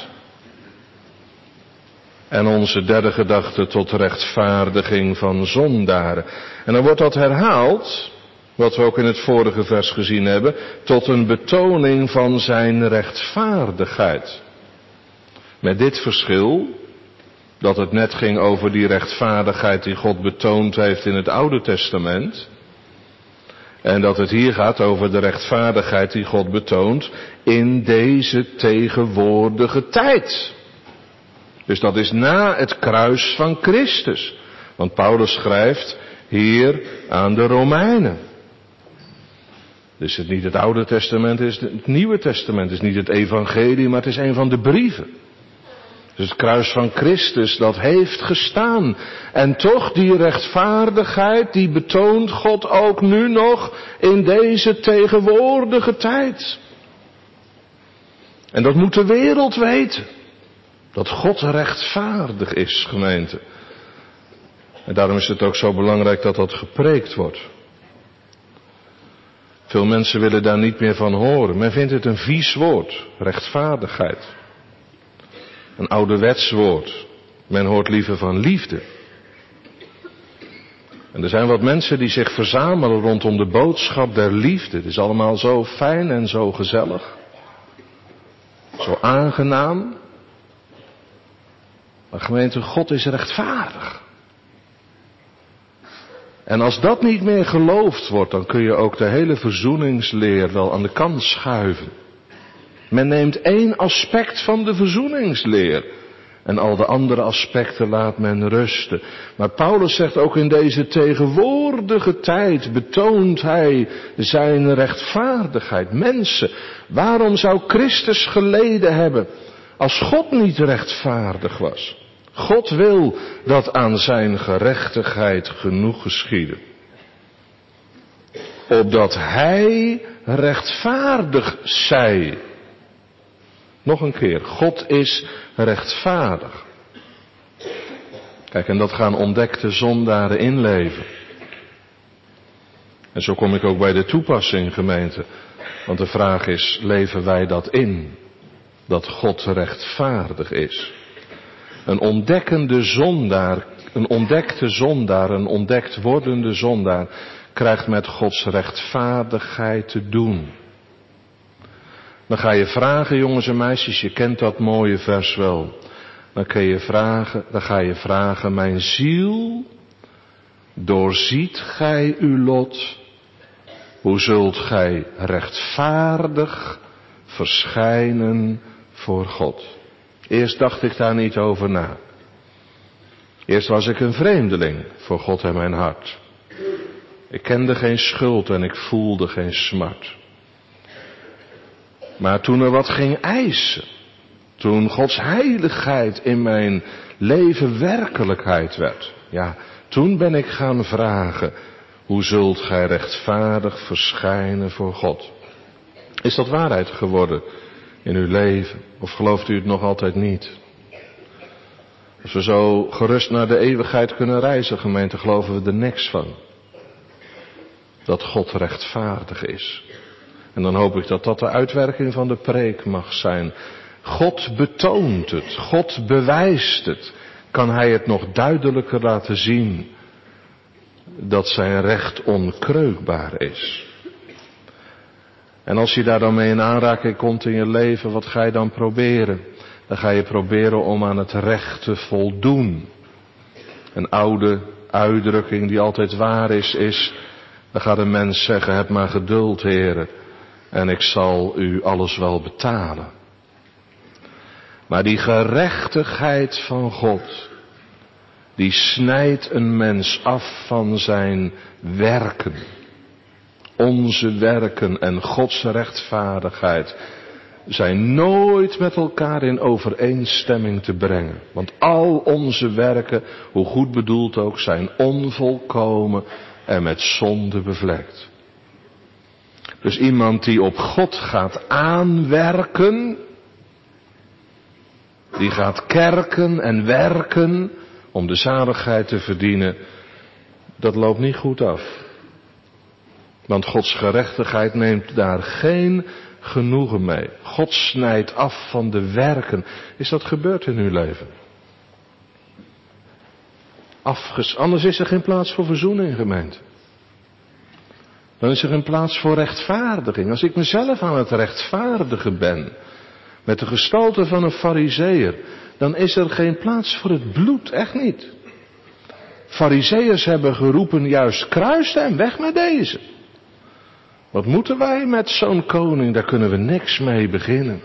En onze derde gedachte tot rechtvaardiging van zondaren. En dan wordt dat herhaald, wat we ook in het vorige vers gezien hebben, tot een betoning van zijn rechtvaardigheid. Met dit verschil, dat het net ging over die rechtvaardigheid die God betoond heeft in het Oude Testament. En dat het hier gaat over de rechtvaardigheid die God betoont in deze tegenwoordige tijd. Dus dat is na het kruis van Christus. Want Paulus schrijft hier aan de Romeinen. Dus het is niet het Oude Testament, het is het Nieuwe Testament. Het is niet het evangelie, maar het is een van de brieven. Dus het kruis van Christus, dat heeft gestaan. En toch die rechtvaardigheid, die betoont God ook nu nog in deze tegenwoordige tijd. En dat moet de wereld weten. Dat God rechtvaardig is, gemeente. En daarom is het ook zo belangrijk dat dat gepreekt wordt. Veel mensen willen daar niet meer van horen. Men vindt het een vies woord, rechtvaardigheid. Een ouderwets woord. Men hoort liever van liefde. En er zijn wat mensen die zich verzamelen rondom de boodschap der liefde. Het is allemaal zo fijn en zo gezellig. Zo aangenaam. Maar gemeente, God is rechtvaardig. En als dat niet meer geloofd wordt, dan kun je ook de hele verzoeningsleer wel aan de kant schuiven. Men neemt één aspect van de verzoeningsleer en al de andere aspecten laat men rusten. Maar Paulus zegt ook in deze tegenwoordige tijd betoont hij zijn rechtvaardigheid. Mensen, waarom zou Christus geleden hebben als God niet rechtvaardig was? God wil dat aan zijn gerechtigheid genoeg geschieden. Opdat hij rechtvaardig zij. Nog een keer, God is rechtvaardig. Kijk, en dat gaan ontdekte zondaren inleven. En zo kom ik ook bij de toepassing, gemeente. Want de vraag is, leven wij dat in? Dat God rechtvaardig is. Een ontdekkende zondaar, een ontdekte zondaar, een ontdekt wordende zondaar, krijgt met Gods rechtvaardigheid te doen. Dan ga je vragen, jongens en meisjes, je kent dat mooie vers wel. Dan, kun je vragen, dan ga je vragen, mijn ziel, doorziet gij uw lot? Hoe zult gij rechtvaardig verschijnen voor God? Eerst dacht ik daar niet over na. Eerst was ik een vreemdeling voor God en mijn hart. Ik kende geen schuld en ik voelde geen smart. Maar toen er wat ging eisen, toen Gods heiligheid in mijn leven werkelijkheid werd, ja, toen ben ik gaan vragen, hoe zult gij rechtvaardig verschijnen voor God? Is dat waarheid geworden in uw leven? Of gelooft u het nog altijd niet? Als we zo gerust naar de eeuwigheid kunnen reizen, gemeente, geloven we er niks van. Dat God rechtvaardig is. En dan hoop ik dat dat de uitwerking van de preek mag zijn. God betoont het, God bewijst het. Kan hij het nog duidelijker laten zien dat zijn recht onkreukbaar is. En als je daar dan mee in aanraking komt in je leven, wat ga je dan proberen? Dan ga je proberen om aan het recht te voldoen. Een oude uitdrukking die altijd waar is, is, dan gaat een mens zeggen, heb maar geduld, heren, en ik zal u alles wel betalen. Maar die gerechtigheid van God, die snijdt een mens af van zijn werken. Onze werken en Gods rechtvaardigheid, zijn nooit met elkaar in overeenstemming te brengen. Want al onze werken, hoe goed bedoeld ook, zijn onvolkomen en met zonde bevlekt. Dus iemand die op God gaat aanwerken, die gaat kerken en werken om de zaligheid te verdienen, dat loopt niet goed af. Want Gods gerechtigheid neemt daar geen genoegen mee. God snijdt af van de werken. Is dat gebeurd in uw leven? Afges... Anders is er geen plaats voor verzoening, gemeente. Dan is er geen plaats voor rechtvaardiging. Als ik mezelf aan het rechtvaardigen ben, met de gestalte van een farizeeër, dan is er geen plaats voor het bloed, echt niet. Farizeeërs hebben geroepen, juist kruis hem, weg met deze. Wat moeten wij met zo'n koning? Daar kunnen we niks mee beginnen.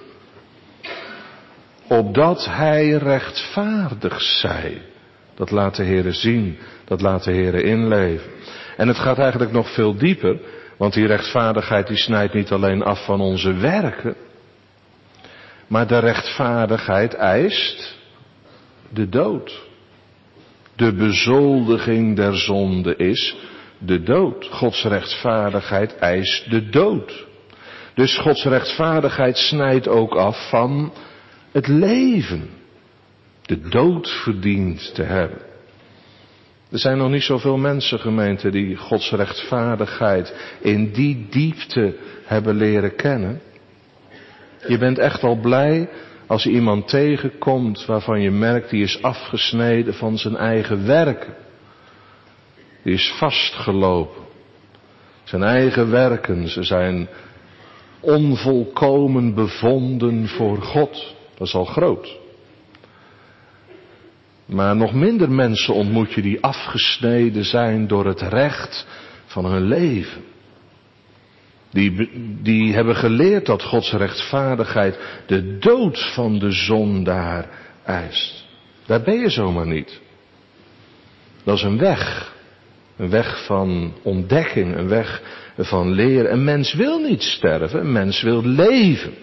Opdat hij rechtvaardig zij. Dat laat de Heere zien. Dat laat de Heere inleven. En het gaat eigenlijk nog veel dieper. Want die rechtvaardigheid die snijdt niet alleen af van onze werken. Maar de rechtvaardigheid eist de dood. De bezoldiging der zonde is de dood. Gods rechtvaardigheid eist de dood. Dus Gods rechtvaardigheid snijdt ook af van het leven. De dood verdient te hebben. Er zijn nog niet zoveel mensen, gemeente, die Gods rechtvaardigheid in die diepte hebben leren kennen. Je bent echt al blij als je iemand tegenkomt waarvan je merkt die is afgesneden van zijn eigen werken. Die is vastgelopen. Zijn eigen werken, ze zijn onvolkomen bevonden voor God. Dat is al groot. Maar nog minder mensen ontmoet je die afgesneden zijn door het recht van hun leven. Die, die hebben geleerd dat Gods rechtvaardigheid de dood van de zondaar eist. Daar ben je zomaar niet. Dat is een weg. Een weg van ontdekking, een weg van leren. Een mens wil niet sterven, een mens wil leven.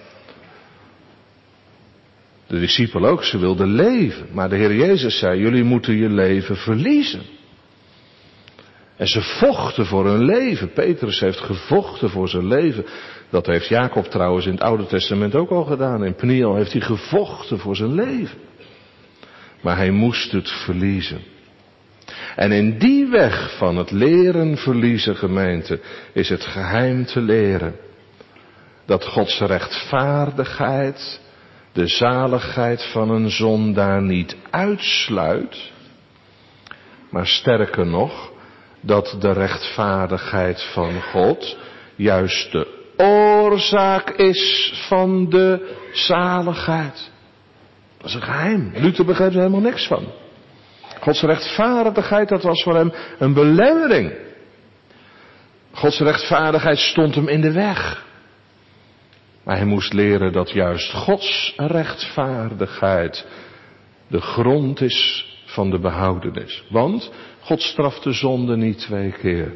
De discipelen ook, ze wilden leven. Maar de Heer Jezus zei, jullie moeten je leven verliezen. En ze vochten voor hun leven. Petrus heeft gevochten voor zijn leven. Dat heeft Jacob trouwens in het Oude Testament ook al gedaan. In Peniel heeft hij gevochten voor zijn leven. Maar hij moest het verliezen. En in die weg van het leren verliezen, gemeente, is het geheim te leren dat Gods rechtvaardigheid de zaligheid van een zondaar niet uitsluit, maar sterker nog, dat de rechtvaardigheid van God juist de oorzaak is van de zaligheid. Dat is een geheim. Luther begrijpt er helemaal niks van. Gods rechtvaardigheid, dat was voor hem een belemmering. Gods rechtvaardigheid stond hem in de weg. Maar hij moest leren dat juist Gods rechtvaardigheid de grond is van de behoudenis. Want God straft de zonde niet twee keer.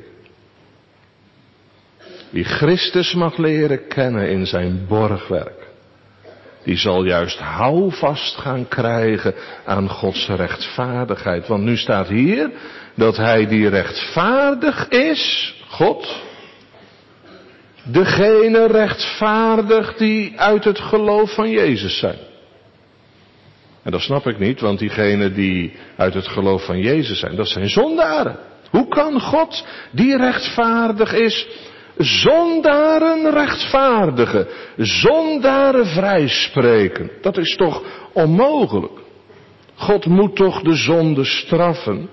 Wie Christus mag leren kennen in zijn borgwerk, die zal juist houvast gaan krijgen aan Gods rechtvaardigheid. Want nu staat hier dat hij die rechtvaardig is, God, degene rechtvaardig die uit het geloof van Jezus zijn. En dat snap ik niet, want diegenen die uit het geloof van Jezus zijn, dat zijn zondaren. Hoe kan God, die rechtvaardig is, zondaren rechtvaardigen, zondaren vrijspreken? Dat is toch onmogelijk? God moet toch de zonde straffen?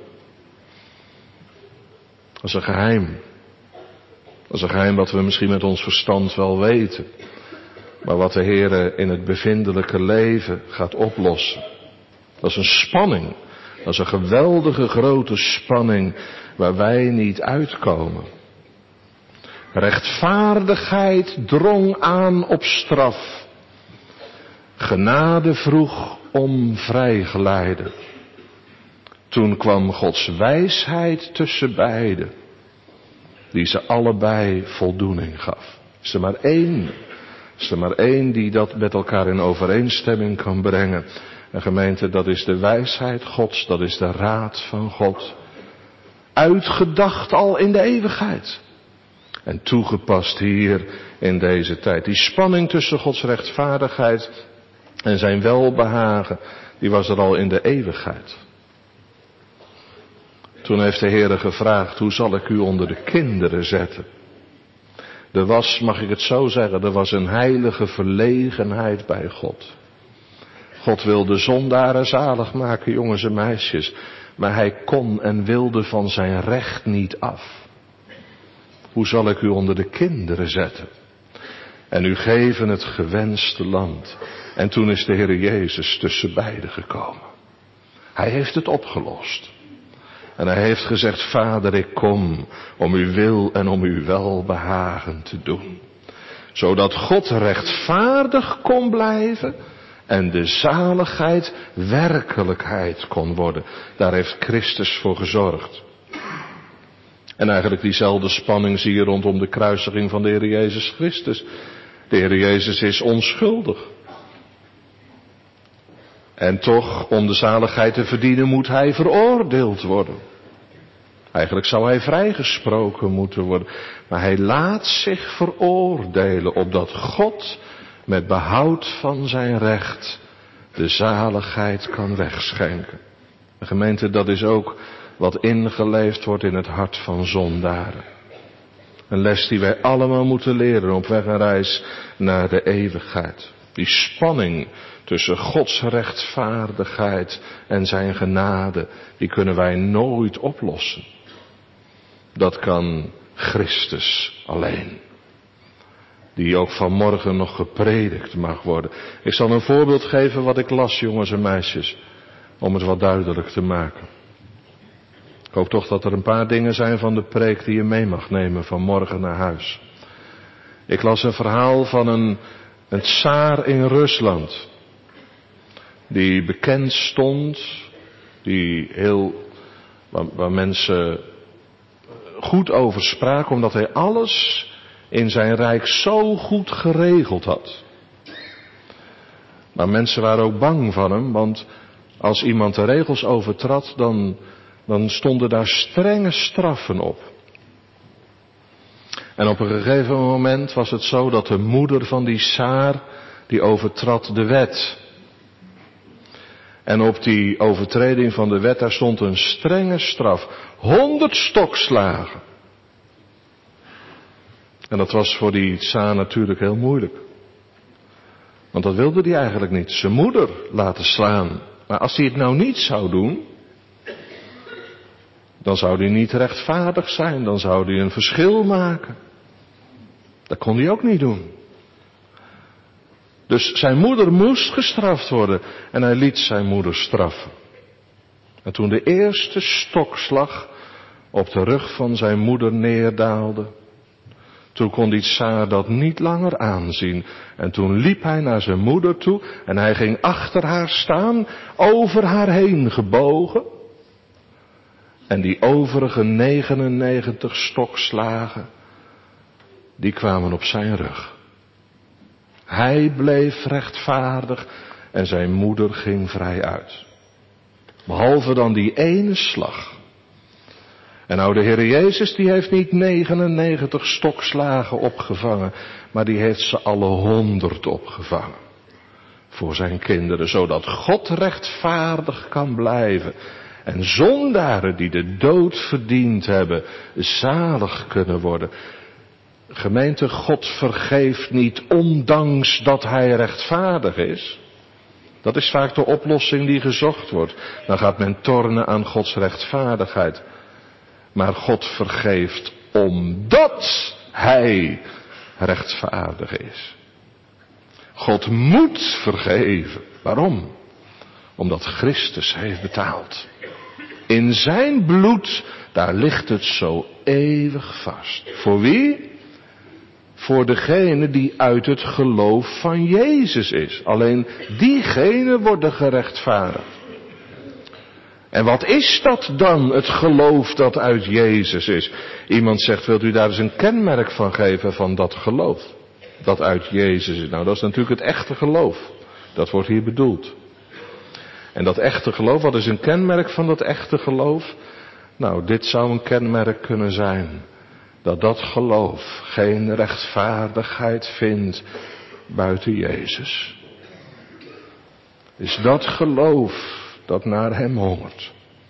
Dat is een geheim. Dat is een geheim wat we misschien met ons verstand wel weten. Maar wat de Heer in het bevindelijke leven gaat oplossen. Dat is een spanning. Dat is een geweldige grote spanning waar wij niet uitkomen. Rechtvaardigheid drong aan op straf. Genade vroeg om vrijgeleide. Toen kwam Gods wijsheid tussen beiden, die ze allebei voldoening gaf. Is er maar één Is er maar één die dat met elkaar in overeenstemming kan brengen. En gemeente, dat is de wijsheid Gods, dat is de raad van God. Uitgedacht al in de eeuwigheid. En toegepast hier in deze tijd. Die spanning tussen Gods rechtvaardigheid en zijn welbehagen, die was er al in de eeuwigheid. Toen heeft de Heere gevraagd, hoe zal ik u onder de kinderen zetten? Er was, mag ik het zo zeggen, er was een heilige verlegenheid bij God. God wilde zondaren zalig maken, jongens en meisjes. Maar hij kon en wilde van zijn recht niet af. Hoe zal ik u onder de kinderen zetten? En u geven het gewenste land. En toen is de Heer Jezus tussen beiden gekomen. Hij heeft het opgelost. En hij heeft gezegd, Vader, ik kom om uw wil en om uw welbehagen te doen. Zodat God rechtvaardig kon blijven en de zaligheid werkelijkheid kon worden. Daar heeft Christus voor gezorgd. En eigenlijk diezelfde spanning zie je rondom de kruisiging van de Heer Jezus Christus. De Heer Jezus is onschuldig. En toch, om de zaligheid te verdienen, moet hij veroordeeld worden. Eigenlijk zou hij vrijgesproken moeten worden. Maar hij laat zich veroordelen, opdat God met behoud van zijn recht de zaligheid kan wegschenken. De gemeente, dat is ook wat ingeleefd wordt in het hart van zondaren. Een les die wij allemaal moeten leren op weg en reis naar de eeuwigheid. Die spanning tussen Gods rechtvaardigheid en zijn genade, die kunnen wij nooit oplossen. Dat kan Christus alleen. Die ook vanmorgen nog gepredikt mag worden. Ik zal een voorbeeld geven wat ik las, jongens en meisjes. Om het wat duidelijk te maken. Ik hoop toch dat er een paar dingen zijn van de preek die je mee mag nemen vanmorgen naar huis. Ik las een verhaal van een, een tsaar in Rusland. Die bekend stond. Die heel, waar, waar mensen goed over spraken. Omdat hij alles in zijn rijk zo goed geregeld had. Maar mensen waren ook bang van hem. Want als iemand de regels overtrad, dan, dan stonden daar strenge straffen op. En op een gegeven moment was het zo dat de moeder van die tsaar, die overtrad de wet. En op die overtreding van de wet, daar stond een strenge straf. Honderd stokslagen. En dat was voor die tsaar natuurlijk heel moeilijk. Want dat wilde hij eigenlijk niet. Zijn moeder laten slaan. Maar als hij het nou niet zou doen, dan zou hij niet rechtvaardig zijn. Dan zou hij een verschil maken. Dat kon hij ook niet doen. Dus zijn moeder moest gestraft worden. En hij liet zijn moeder straffen. En toen de eerste stokslag op de rug van zijn moeder neerdaalde, toen kon die tsaar dat niet langer aanzien. En toen liep hij naar zijn moeder toe en hij ging achter haar staan, over haar heen gebogen. En die overige negenennegentig stokslagen, die kwamen op zijn rug. Hij bleef rechtvaardig en zijn moeder ging vrij uit. Behalve dan die ene slag. En nou, de Heer Jezus, die heeft niet negenennegentig stokslagen opgevangen, maar die heeft ze alle honderd opgevangen. Voor zijn kinderen, zodat God rechtvaardig kan blijven. En zondaren die de dood verdiend hebben, zalig kunnen worden. Gemeente, God vergeeft niet ondanks dat hij rechtvaardig is. Dat is vaak de oplossing die gezocht wordt. Dan gaat men tornen aan Gods rechtvaardigheid. Maar God vergeeft omdat hij rechtvaardig is. God moet vergeven. Waarom? Omdat Christus heeft betaald. In zijn bloed, daar ligt het zo eeuwig vast. Voor wie? Voor degene die uit het geloof van Jezus is. Alleen diegene worden gerechtvaardigd. En wat is dat dan, het geloof dat uit Jezus is? Iemand zegt, wilt u daar eens een kenmerk van geven van dat geloof? dat uit Jezus is. Nou, dat is natuurlijk het echte geloof. Dat wordt hier bedoeld. En dat echte geloof, wat is een kenmerk van dat echte geloof? Nou, dit zou een kenmerk kunnen zijn. Dat dat geloof geen rechtvaardigheid vindt buiten Jezus. Is dat geloof dat naar hem hongert?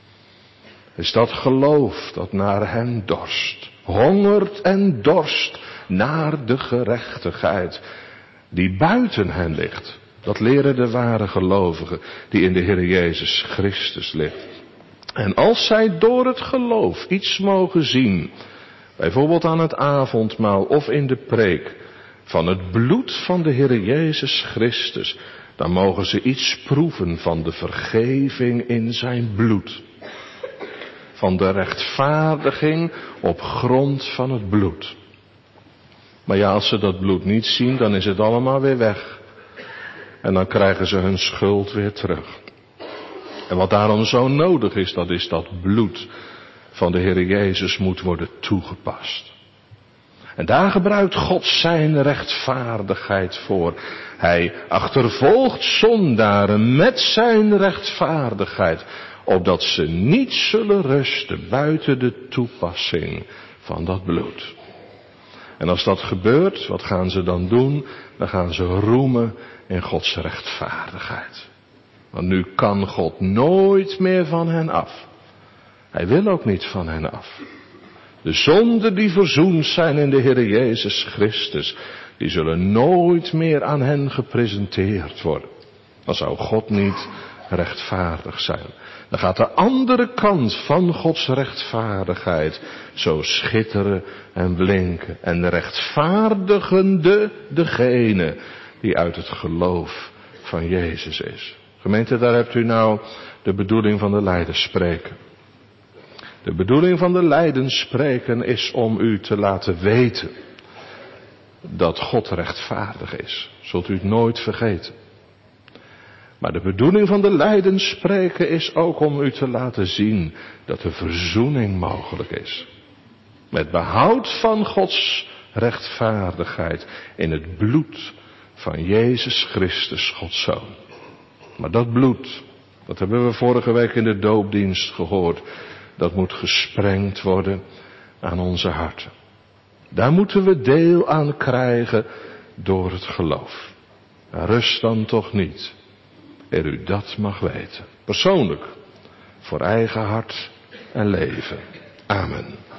Is dat geloof dat naar hem dorst? Hongert en dorst naar de gerechtigheid die buiten hen ligt. Dat leren de ware gelovigen die in de Heer Jezus Christus ligt. En als zij door het geloof iets mogen zien, bijvoorbeeld aan het avondmaal of in de preek, van het bloed van de Heer Jezus Christus, dan mogen ze iets proeven van de vergeving in zijn bloed. Van de rechtvaardiging op grond van het bloed. Maar ja, als ze dat bloed niet zien, dan is het allemaal weer weg. En dan krijgen ze hun schuld weer terug. En wat daarom zo nodig is, dat is dat bloed van de Heer Jezus moet worden toegepast. En daar gebruikt God zijn rechtvaardigheid voor. Hij achtervolgt zondaren met zijn rechtvaardigheid, opdat ze niet zullen rusten buiten de toepassing van dat bloed. En als dat gebeurt, wat gaan ze dan doen? Dan gaan ze roemen in Gods rechtvaardigheid. Want nu kan God nooit meer van hen af. Hij wil ook niet van hen af. De zonden die verzoend zijn in de Heer Jezus Christus, die zullen nooit meer aan hen gepresenteerd worden. Dan zou God niet rechtvaardig zijn. Dan gaat de andere kant van Gods rechtvaardigheid zo schitteren en blinken. En rechtvaardigende degene die uit het geloof van Jezus is. Gemeente, daar hebt u nou de bedoeling van de leiders spreken. De bedoeling van de leiders spreken is om u te laten weten dat God rechtvaardig is. Zult u het nooit vergeten. Maar de bedoeling van de leiders spreken is ook om u te laten zien dat de verzoening mogelijk is. Met behoud van Gods rechtvaardigheid in het bloed van Jezus Christus, Gods Zoon. Maar dat bloed, dat hebben we vorige week in de doopdienst gehoord, dat moet gesprengd worden aan onze harten. Daar moeten we deel aan krijgen door het geloof. Rust dan toch niet, eer u dat mag weten. Persoonlijk, voor eigen hart en leven. Amen.